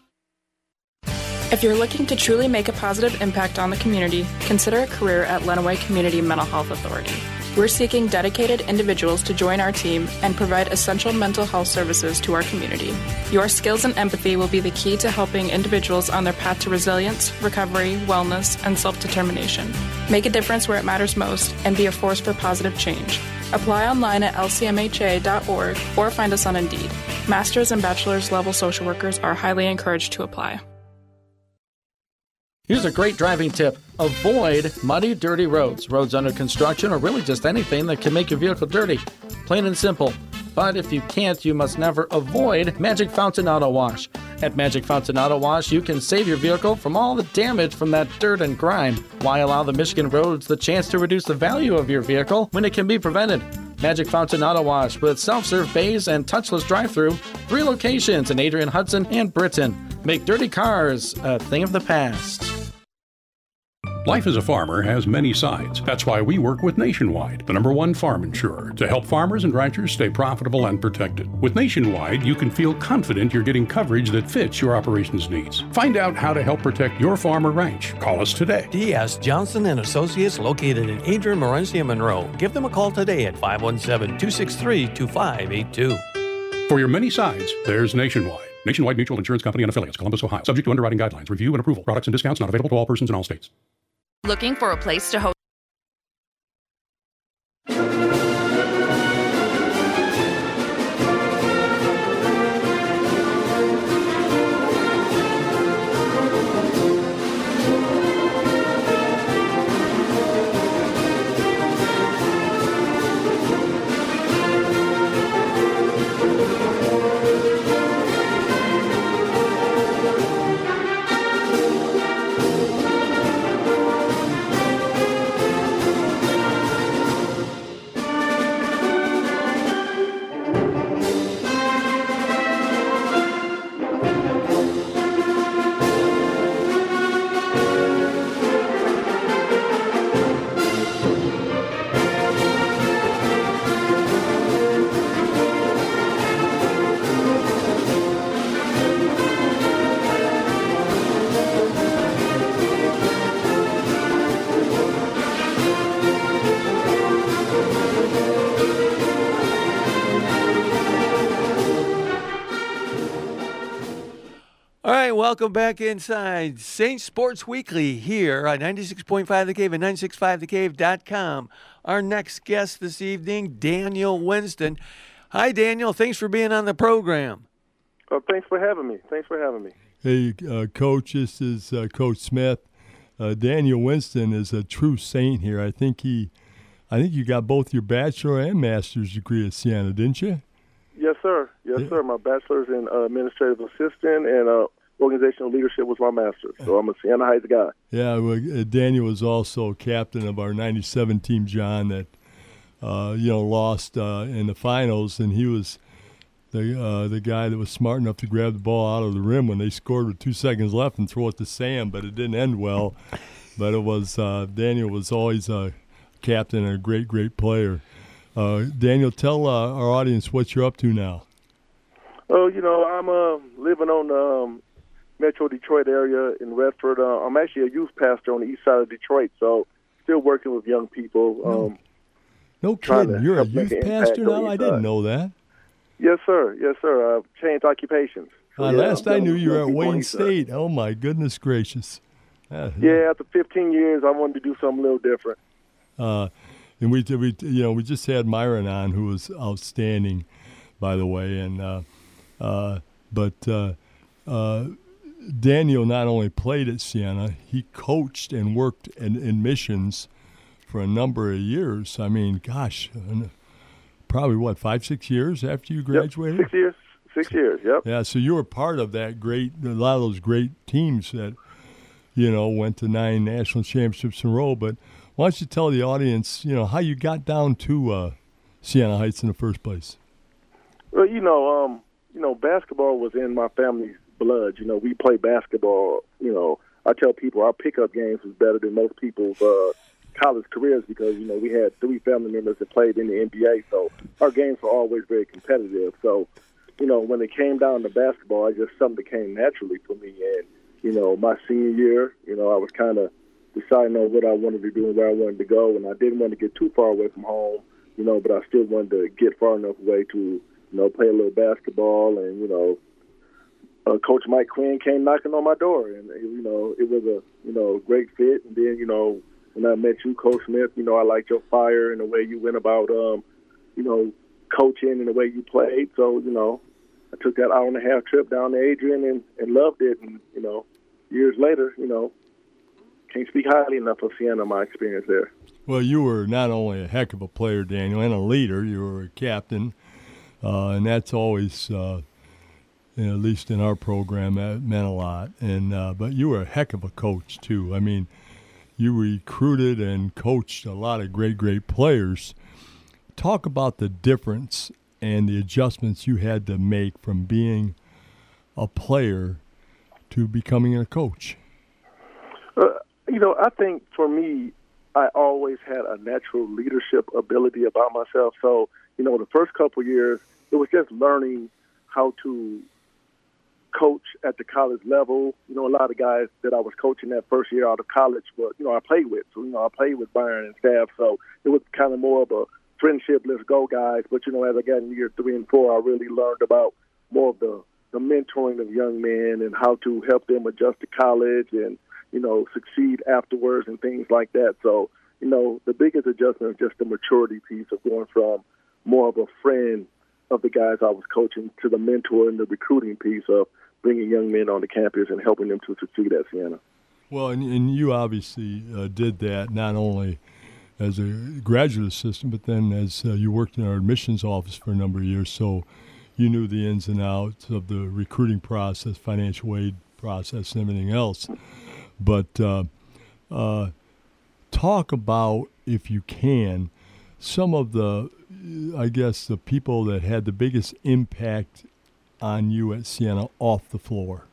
[SPEAKER 11] If you're looking to truly make a positive impact on the community, consider a career at Lenawee Community Mental Health Authority. We're seeking dedicated individuals to join our team and provide essential mental health services to our community. Your skills and empathy will be the key to helping individuals on their path to resilience, recovery, wellness, and self-determination. Make a difference where it matters most and be a force for positive change. Apply online at l c m h a dot org or find us on Indeed. Master's and bachelor's level social workers are highly encouraged to apply.
[SPEAKER 12] Here's a great driving tip. Avoid muddy, dirty roads. Roads under construction, or really just anything that can make your vehicle dirty. Plain and simple. But if you can't, you must never avoid Magic Fountain Auto Wash. At Magic Fountain Auto Wash, you can save your vehicle from all the damage from that dirt and grime. Why allow the Michigan roads the chance to reduce the value of your vehicle when it can be prevented? Magic Fountain Auto Wash with self-serve bays and touchless drive-thru. Three locations in Adrian, Hudson, and Britain. Make dirty cars a thing of the past.
[SPEAKER 13] Life as a farmer has many sides. That's why we work with Nationwide, the number one farm insurer, to help farmers and ranchers stay profitable and protected. With Nationwide, you can feel confident you're getting coverage that fits your operations needs. Find out how to help protect your farm or ranch. Call us today.
[SPEAKER 14] D S Johnson and Associates, located in Adrian, Morenci, and Monroe. Give them a call today at five one seven, two six three, two five eight two.
[SPEAKER 13] For your many sides, there's Nationwide. Nationwide Mutual Insurance Company and Affiliates, Columbus, Ohio. Subject to underwriting guidelines, review and approval. Products and discounts not available to all persons in all states.
[SPEAKER 15] Looking for a place to host?
[SPEAKER 1] All right, welcome back inside Saint Sports Weekly here on ninety-six point five The Cave and nine six five the cave dot com. Our next guest this evening, Daniel Winston. Hi, Daniel. Thanks for being on the program.
[SPEAKER 16] Oh, thanks for having me. Thanks for having me.
[SPEAKER 3] Hey, uh, Coach, this is uh, Coach Smith. Uh, Daniel Winston is a true saint here. I think he, I think you got both your bachelor and master's degree at Siena, didn't you?
[SPEAKER 16] Yes, sir. Yes, yeah. sir. My bachelor's in uh, administrative assistant and uh, organizational leadership was my master's. So I'm a Siena Heights guy.
[SPEAKER 3] Yeah, well, uh, Daniel was also captain of our ninety-seven team, John, that uh, you know lost uh, in the finals, and he was the uh, the guy that was smart enough to grab the ball out of the rim when they scored with two seconds left and throw it to Sam, but it didn't end well. But it was uh, Daniel was always a captain and a great, great player. Uh, Daniel, tell uh, our audience what you're up to now.
[SPEAKER 16] Oh, you know, I'm uh, living on the um, Metro Detroit area in Redford. Uh, I'm actually a youth pastor on the east side of Detroit, so still working with young people. Um,
[SPEAKER 3] no, no kidding. You're a youth pastor now? I didn't know that.
[SPEAKER 16] Yes, sir. Yes, sir. I've changed occupations. So,
[SPEAKER 3] uh,
[SPEAKER 16] yeah,
[SPEAKER 3] last I knew you were at Wayne
[SPEAKER 16] State.
[SPEAKER 3] Oh, my goodness gracious. Uh,
[SPEAKER 16] yeah, after fifteen years, I wanted to do something a little different.
[SPEAKER 3] Uh, and we, we, you know, we just had Myron on, who was outstanding, by the way. And uh, uh, but uh, uh, Daniel not only played at Siena, he coached and worked in, in missions for a number of years. I mean, gosh, probably what five, six years after you graduated.
[SPEAKER 16] Yep, six years. Six years. Yep.
[SPEAKER 3] Yeah. So you were part of that great, a lot of those great teams that, you know, went to nine national championships in a row. But why don't you tell the audience, you know, how you got down to uh, Siena Heights in the first place?
[SPEAKER 16] Well, you know, um, you know, basketball was in my family's blood. You know, we play basketball. You know, I tell people our pickup games was better than most people's uh, college careers because, you know, we had three family members that played in the N B A. So our games were always very competitive. So, you know, when it came down to basketball, it just something that came naturally for me. And, you know, my senior year, you know, I was kind of deciding on what I wanted to do and where I wanted to go. And I didn't want to get too far away from home, you know, but I still wanted to get far enough away to, you know, play a little basketball. And, you know, uh, Coach Mike Quinn came knocking on my door. And, you know, it was a, you know, great fit. And then, you know, when I met you, Coach Smith, you know, I liked your fire and the way you went about, um, you know, coaching and the way you played. So, you know, I took that hour and a half trip down to Adrian and, and loved it. And, you know, years later, you know, can't speak highly enough of Siena, my experience there.
[SPEAKER 3] Well, you were not only a heck of a player, Daniel, and a leader. You were a captain, uh, and that's always, uh, you know, at least in our program, that meant a lot. And uh, but you were a heck of a coach, too. I mean, you recruited and coached a lot of great, great players. Talk about the difference and the adjustments you had to make from being a player to becoming a coach.
[SPEAKER 16] Uh, you know, I think for me, I always had a natural leadership ability about myself. So, you know, the first couple of years, it was just learning how to coach at the college level. You know, a lot of guys that I was coaching that first year out of college, but, you know, I played with. So, you know, I played with Byron and staff. So it was kind of more of a friendship, let's go, guys. But, you know, as I got in year three and four, I really learned about more of the, the mentoring of young men and how to help them adjust to college and, you know, succeed afterwards and things like that. So, you know, the biggest adjustment is just the maturity piece of going from more of a friend of the guys I was coaching to the mentor and the recruiting piece of bringing young men on the campus and helping them to succeed at Siena.
[SPEAKER 3] Well, and, and you obviously uh, did that not only as a graduate assistant, but then as uh, you worked in our admissions office for a number of years, so you knew the ins and outs of the recruiting process, financial aid process, and everything else. But uh, uh, talk about, if you can, some of the, I guess, the people that had the biggest impact on you at Siena off the floor.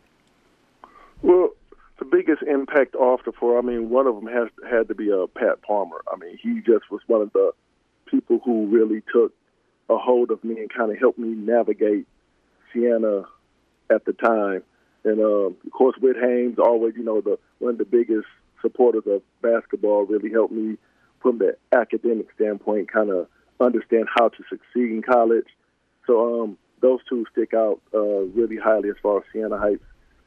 [SPEAKER 16] Well, the biggest impact off the floor, I mean, one of them has had to be uh, Pat Palmer. I mean, he just was one of the people who really took a hold of me and kind of helped me navigate Siena at the time. And, uh, of course, Whit Haynes, always, you know, the one of the biggest supporters of basketball, really helped me from the academic standpoint kind of understand how to succeed in college. So um, those two stick out uh, really highly as far as Siena Heights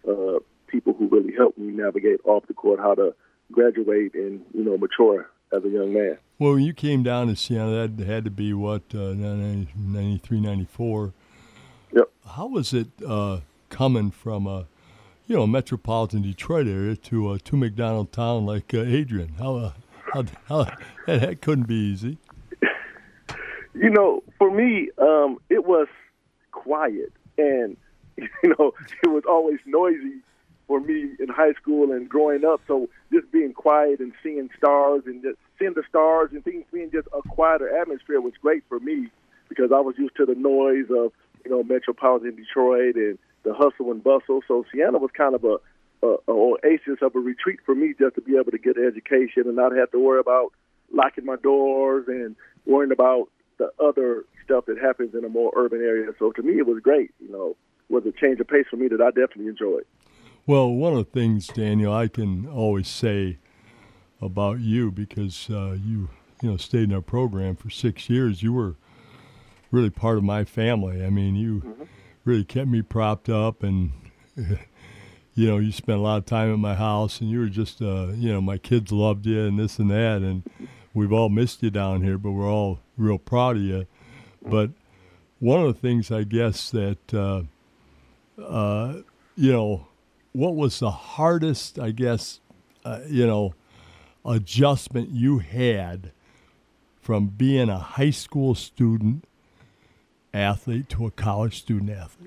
[SPEAKER 16] uh, people who really helped me navigate off the court how to graduate and, you know, mature as a young man.
[SPEAKER 3] Well, when you came down to Siena, that had to be, what, uh, ninety-three, ninety-four.
[SPEAKER 16] Yep.
[SPEAKER 3] How was it uh, coming from a, you know, metropolitan Detroit area to a two McDonald town like uh, Adrian? How, uh, how, how that, that couldn't be easy.
[SPEAKER 16] You know, for me, um, it was quiet, and you know, it was always noisy for me in high school and growing up. So just being quiet and seeing stars and just seeing the stars and things being just a quieter atmosphere was great for me because I was used to the noise of, you know, metropolitan Detroit and the hustle and bustle. So Siena was kind of a, a, a oasis of a retreat for me just to be able to get an education and not have to worry about locking my doors and worrying about the other stuff that happens in a more urban area. So to me, it was great. You know, it was a change of pace for me that I definitely enjoyed.
[SPEAKER 3] Well, one of the things, Daniel, I can always say about you, because uh, you, you know, stayed in our program for six years, you were really part of my family. I mean, you mm-hmm. really kept me propped up, and you know, you spent a lot of time at my house, and you were just, uh, you know, my kids loved you and this and that, and we've all missed you down here, but we're all real proud of you. But one of the things, I guess, that, uh, uh, you know, what was the hardest, I guess, uh, you know, adjustment you had from being a high school student athlete to a college student athlete?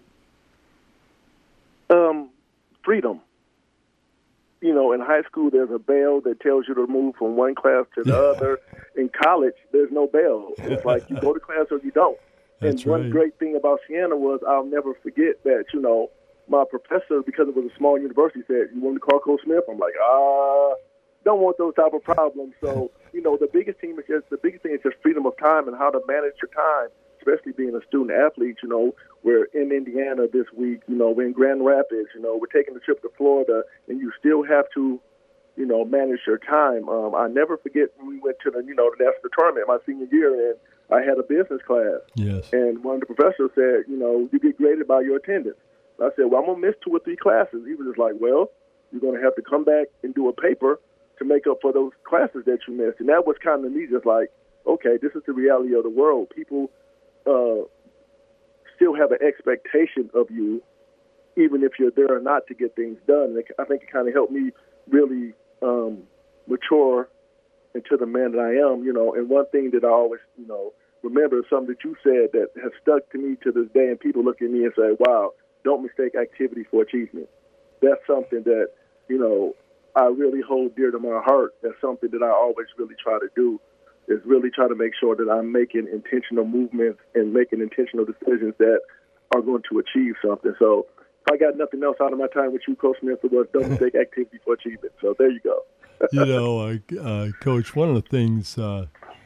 [SPEAKER 16] Um, freedom. You know, in high school, there's a bell that tells you to move from one class to the other. In college, there's no bell. It's like you go to class or you don't.
[SPEAKER 3] That's
[SPEAKER 16] and one
[SPEAKER 3] right.
[SPEAKER 16] great thing about Siena was I'll never forget that, you know, my professor, because it was a small university, said, "You want to call Coach Smith?" I'm like, ah, don't want those type of problems. So, you know, the biggest thing is just the biggest thing is just freedom of time and how to manage your time, especially being a student athlete. You know, we're in Indiana this week. You know, we're in Grand Rapids. You know, we're taking the trip to Florida, and you still have to, you know, manage your time. Um, I never forget when we went to the, you know, the national tournament my senior year, and I had a business class.
[SPEAKER 3] Yes.
[SPEAKER 16] And one of the professors said, you know, you get graded by your attendance. I said, well, I'm going to miss two or three classes. He was just like, well, you're going to have to come back and do a paper to make up for those classes that you missed. And that was kind of me just like, okay, this is the reality of the world. People uh, still have an expectation of you, even if you're there or not, to get things done. And I think it kind of helped me really um, mature into the man that I am, you know. And one thing that I always, you know, remember is something that you said that has stuck to me to this day, and people look at me and say, wow, don't mistake activity for achievement. That's something that, you know, I really hold dear to my heart. That's something that I always really try to do, is really try to make sure that I'm making intentional movements and making intentional decisions that are going to achieve something. So if I got nothing else out of my time with you, Coach Smith, it was don't mistake activity for achievement. So there you go.
[SPEAKER 3] You know, uh, uh, Coach, one of the things uh,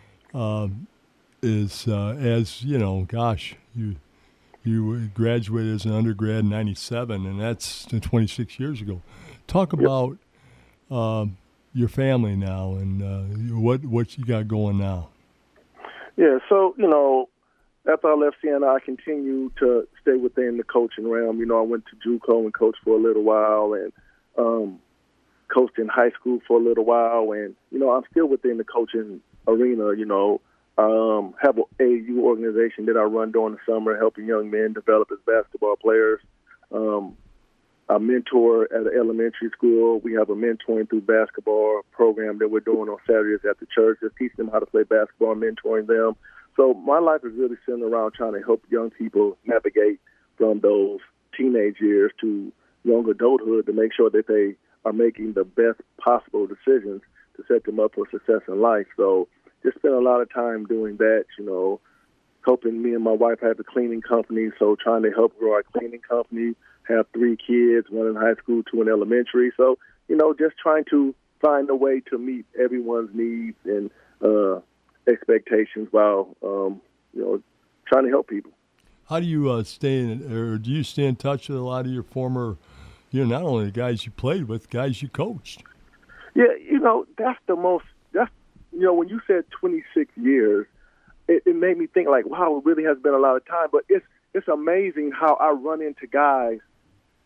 [SPEAKER 3] um, is, uh, as, you know, gosh, you – You graduated as an undergrad in ninety-seven, and that's twenty-six years ago. Talk about yep. um, your family now and uh, what what you got going now.
[SPEAKER 16] Yeah, so, you know, after I left Siena, I continued to stay within the coaching realm. You know, I went to JUCO and coached for a little while, and um, coached in high school for a little while. And, you know, I'm still within the coaching arena, you know. Um, have an A A U organization that I run during the summer, helping young men develop as basketball players. Um, I mentor at an elementary school. We have a mentoring through basketball program that we're doing on Saturdays at the church, just teaching them how to play basketball and mentoring them. So my life is really centered around trying to help young people navigate from those teenage years to young adulthood to make sure that they are making the best possible decisions to set them up for success in life. So just spent a lot of time doing that, you know, helping me and my wife have a cleaning company, so trying to help grow our cleaning company, have three kids, one in high school, two in elementary. So, you know, just trying to find a way to meet everyone's needs and uh, expectations while, um, you know, trying to help people.
[SPEAKER 3] How do you uh, stay in, or do you stay in touch with a lot of your former, you know, not only the guys you played with, guys you coached?
[SPEAKER 16] Yeah, you know, that's the most, that's, you know, when you said twenty-six years, it, it made me think like, wow, it really has been a lot of time. But it's it's amazing how I run into guys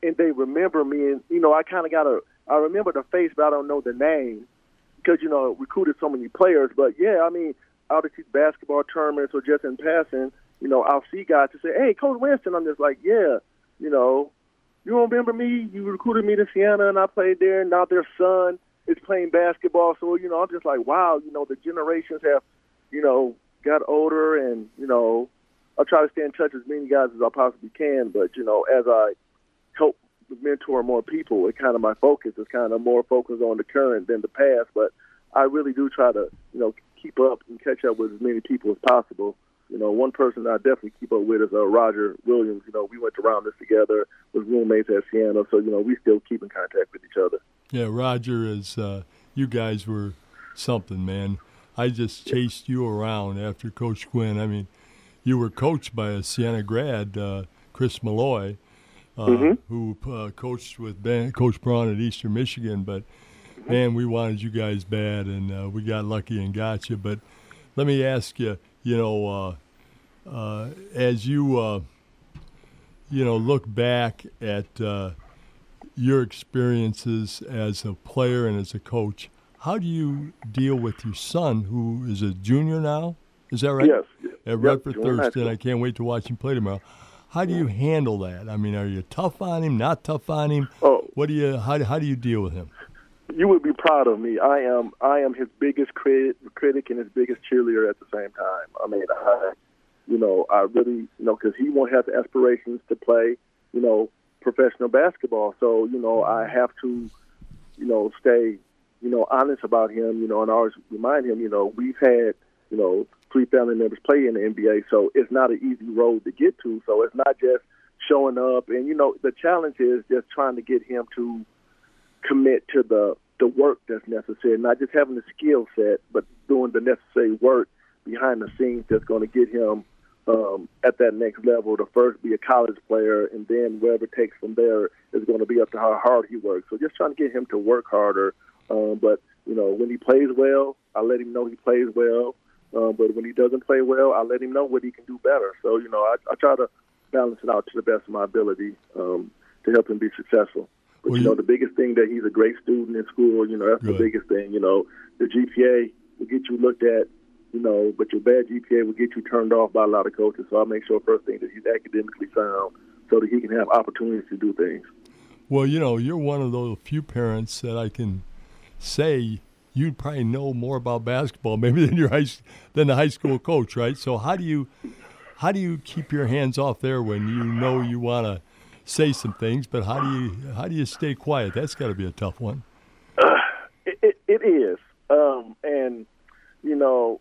[SPEAKER 16] and they remember me. And, you know, I kind of got a, I remember the face, but I don't know the name because, you know, recruited so many players. But, yeah, I mean, out at these basketball tournaments or just in passing, you know, I'll see guys to say, hey, Coach Winston. I'm just like, yeah, you know, you remember me? You recruited me to Siena, and I played there, and now their son is playing basketball. So, you know, I'm just like, wow, you know, the generations have, you know, got older, and, you know, I try to stay in touch with as many guys as I possibly can. But, you know, as I help mentor more people, it kind of my focus is kind of more focused on the current than the past. But I really do try to, you know, keep up and catch up with as many people as possible. You know, one person I definitely keep up with is uh, Roger Williams. You know, we went to Rounders together, was roommates at Siena, so, you know, we still keep in contact with each other.
[SPEAKER 3] Yeah, Roger, is uh, you guys were something, man. I just chased you around after Coach Quinn. I mean, you were coached by a Siena grad, uh, Chris Malloy, uh,
[SPEAKER 16] mm-hmm.
[SPEAKER 3] who uh, coached with Ben, Coach Braun at Eastern Michigan. But, mm-hmm. man, we wanted you guys bad, and uh, we got lucky and got you. But let me ask you, you know, uh, uh, as you, uh, you know, look back at uh, your experiences as a player and as a coach, how do you deal with your son, who is a junior now? Is that right?
[SPEAKER 16] Yes.
[SPEAKER 3] At Redford Thurston. I can't wait to watch him play tomorrow. How do you handle that? I mean, are you tough on him, not tough on him?
[SPEAKER 16] Oh.
[SPEAKER 3] What do you? How, how do you deal with him?
[SPEAKER 16] You would be proud of me. I am I am his biggest critic, critic and his biggest cheerleader at the same time. I mean, I, you know, I really, you know, because he won't have the aspirations to play, you know, professional basketball. So, you know, I have to, you know, stay, you know, honest about him, you know, and always remind him, you know, we've had, you know, three family members play in the N B A, so it's not an easy road to get to. So it's not just showing up. And, you know, the challenge is just trying to get him to commit to the, the work that's necessary, not just having the skill set, but doing the necessary work behind the scenes that's going to get him um, at that next level to first be a college player, and then wherever it takes from there is going to be up to how hard he works. So just trying to get him to work harder. Um, but, you know, when he plays well, I let him know he plays well. Uh, but when he doesn't play well, I let him know what he can do better. So, you know, I, I try to balance it out to the best of my ability um, to help him be successful. But, well, you know, the biggest thing that he's a great student in school, you know, that's good. The biggest thing. You know, the G P A will get you looked at, you know, but your bad G P A will get you turned off by a lot of coaches. So I make sure first thing that he's academically sound so that he can have opportunities to do things.
[SPEAKER 3] Well, you know, you're one of those few parents that I can say you probably know more about basketball maybe than your high, than the high school coach, right? So how do you how do you keep your hands off there when you know you want to say some things, but how do you how do you stay quiet? That's got to be a tough one.
[SPEAKER 16] Uh, it, it, it is, um, and you know,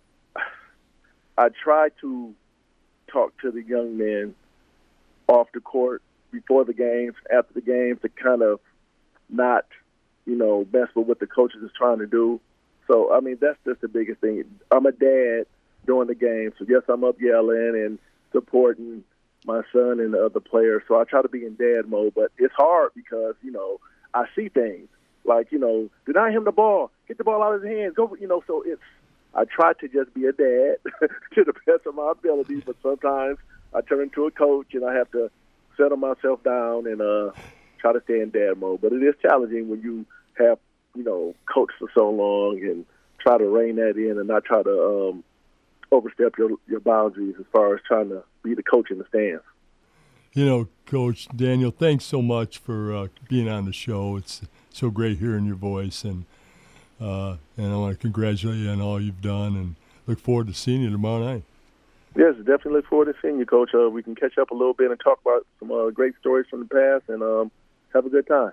[SPEAKER 16] I try to talk to the young men off the court before the games, after the games, to kind of not, you know, mess with what the coaches is trying to do. So I mean, that's just the biggest thing. I'm a dad during the game, so yes, I'm up yelling and supporting my son and the other players. So I try to be in dad mode, but it's hard because, you know, I see things like, you know, deny him the ball, get the ball out of his hands, go, you know, so it's, I try to just be a dad to the best of my ability, but sometimes I turn into a coach and I have to settle myself down and uh, try to stay in dad mode. But it is challenging when you have, you know, coached for so long and try to rein that in and not try to um, overstep your, your boundaries as far as trying to be the coach in the stands.
[SPEAKER 3] You know, Coach Daniel, thanks so much for uh, being on the show. It's so great hearing your voice, and uh, and I want to congratulate you on all you've done, and look forward to seeing you tomorrow night.
[SPEAKER 16] Yes, definitely look forward to seeing you, Coach. Uh, we can catch up a little bit and talk about some uh, great stories from the past, and um, have a good time.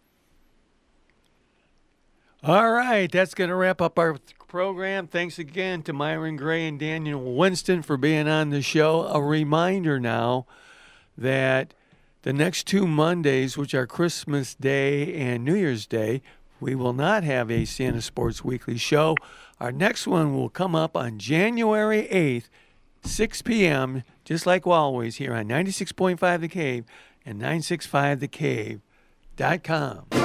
[SPEAKER 1] All right, that's going to wrap up our program. Thanks again to Myron Gray and Daniel Winston for being on the show. A reminder now that the next two Mondays, which are Christmas Day and New Year's Day, we will not have a Siena Sports Weekly show. Our next one will come up on January eighth, six p.m., just like always, here on ninety-six point five The Cave and nine sixty-five the cave dot com.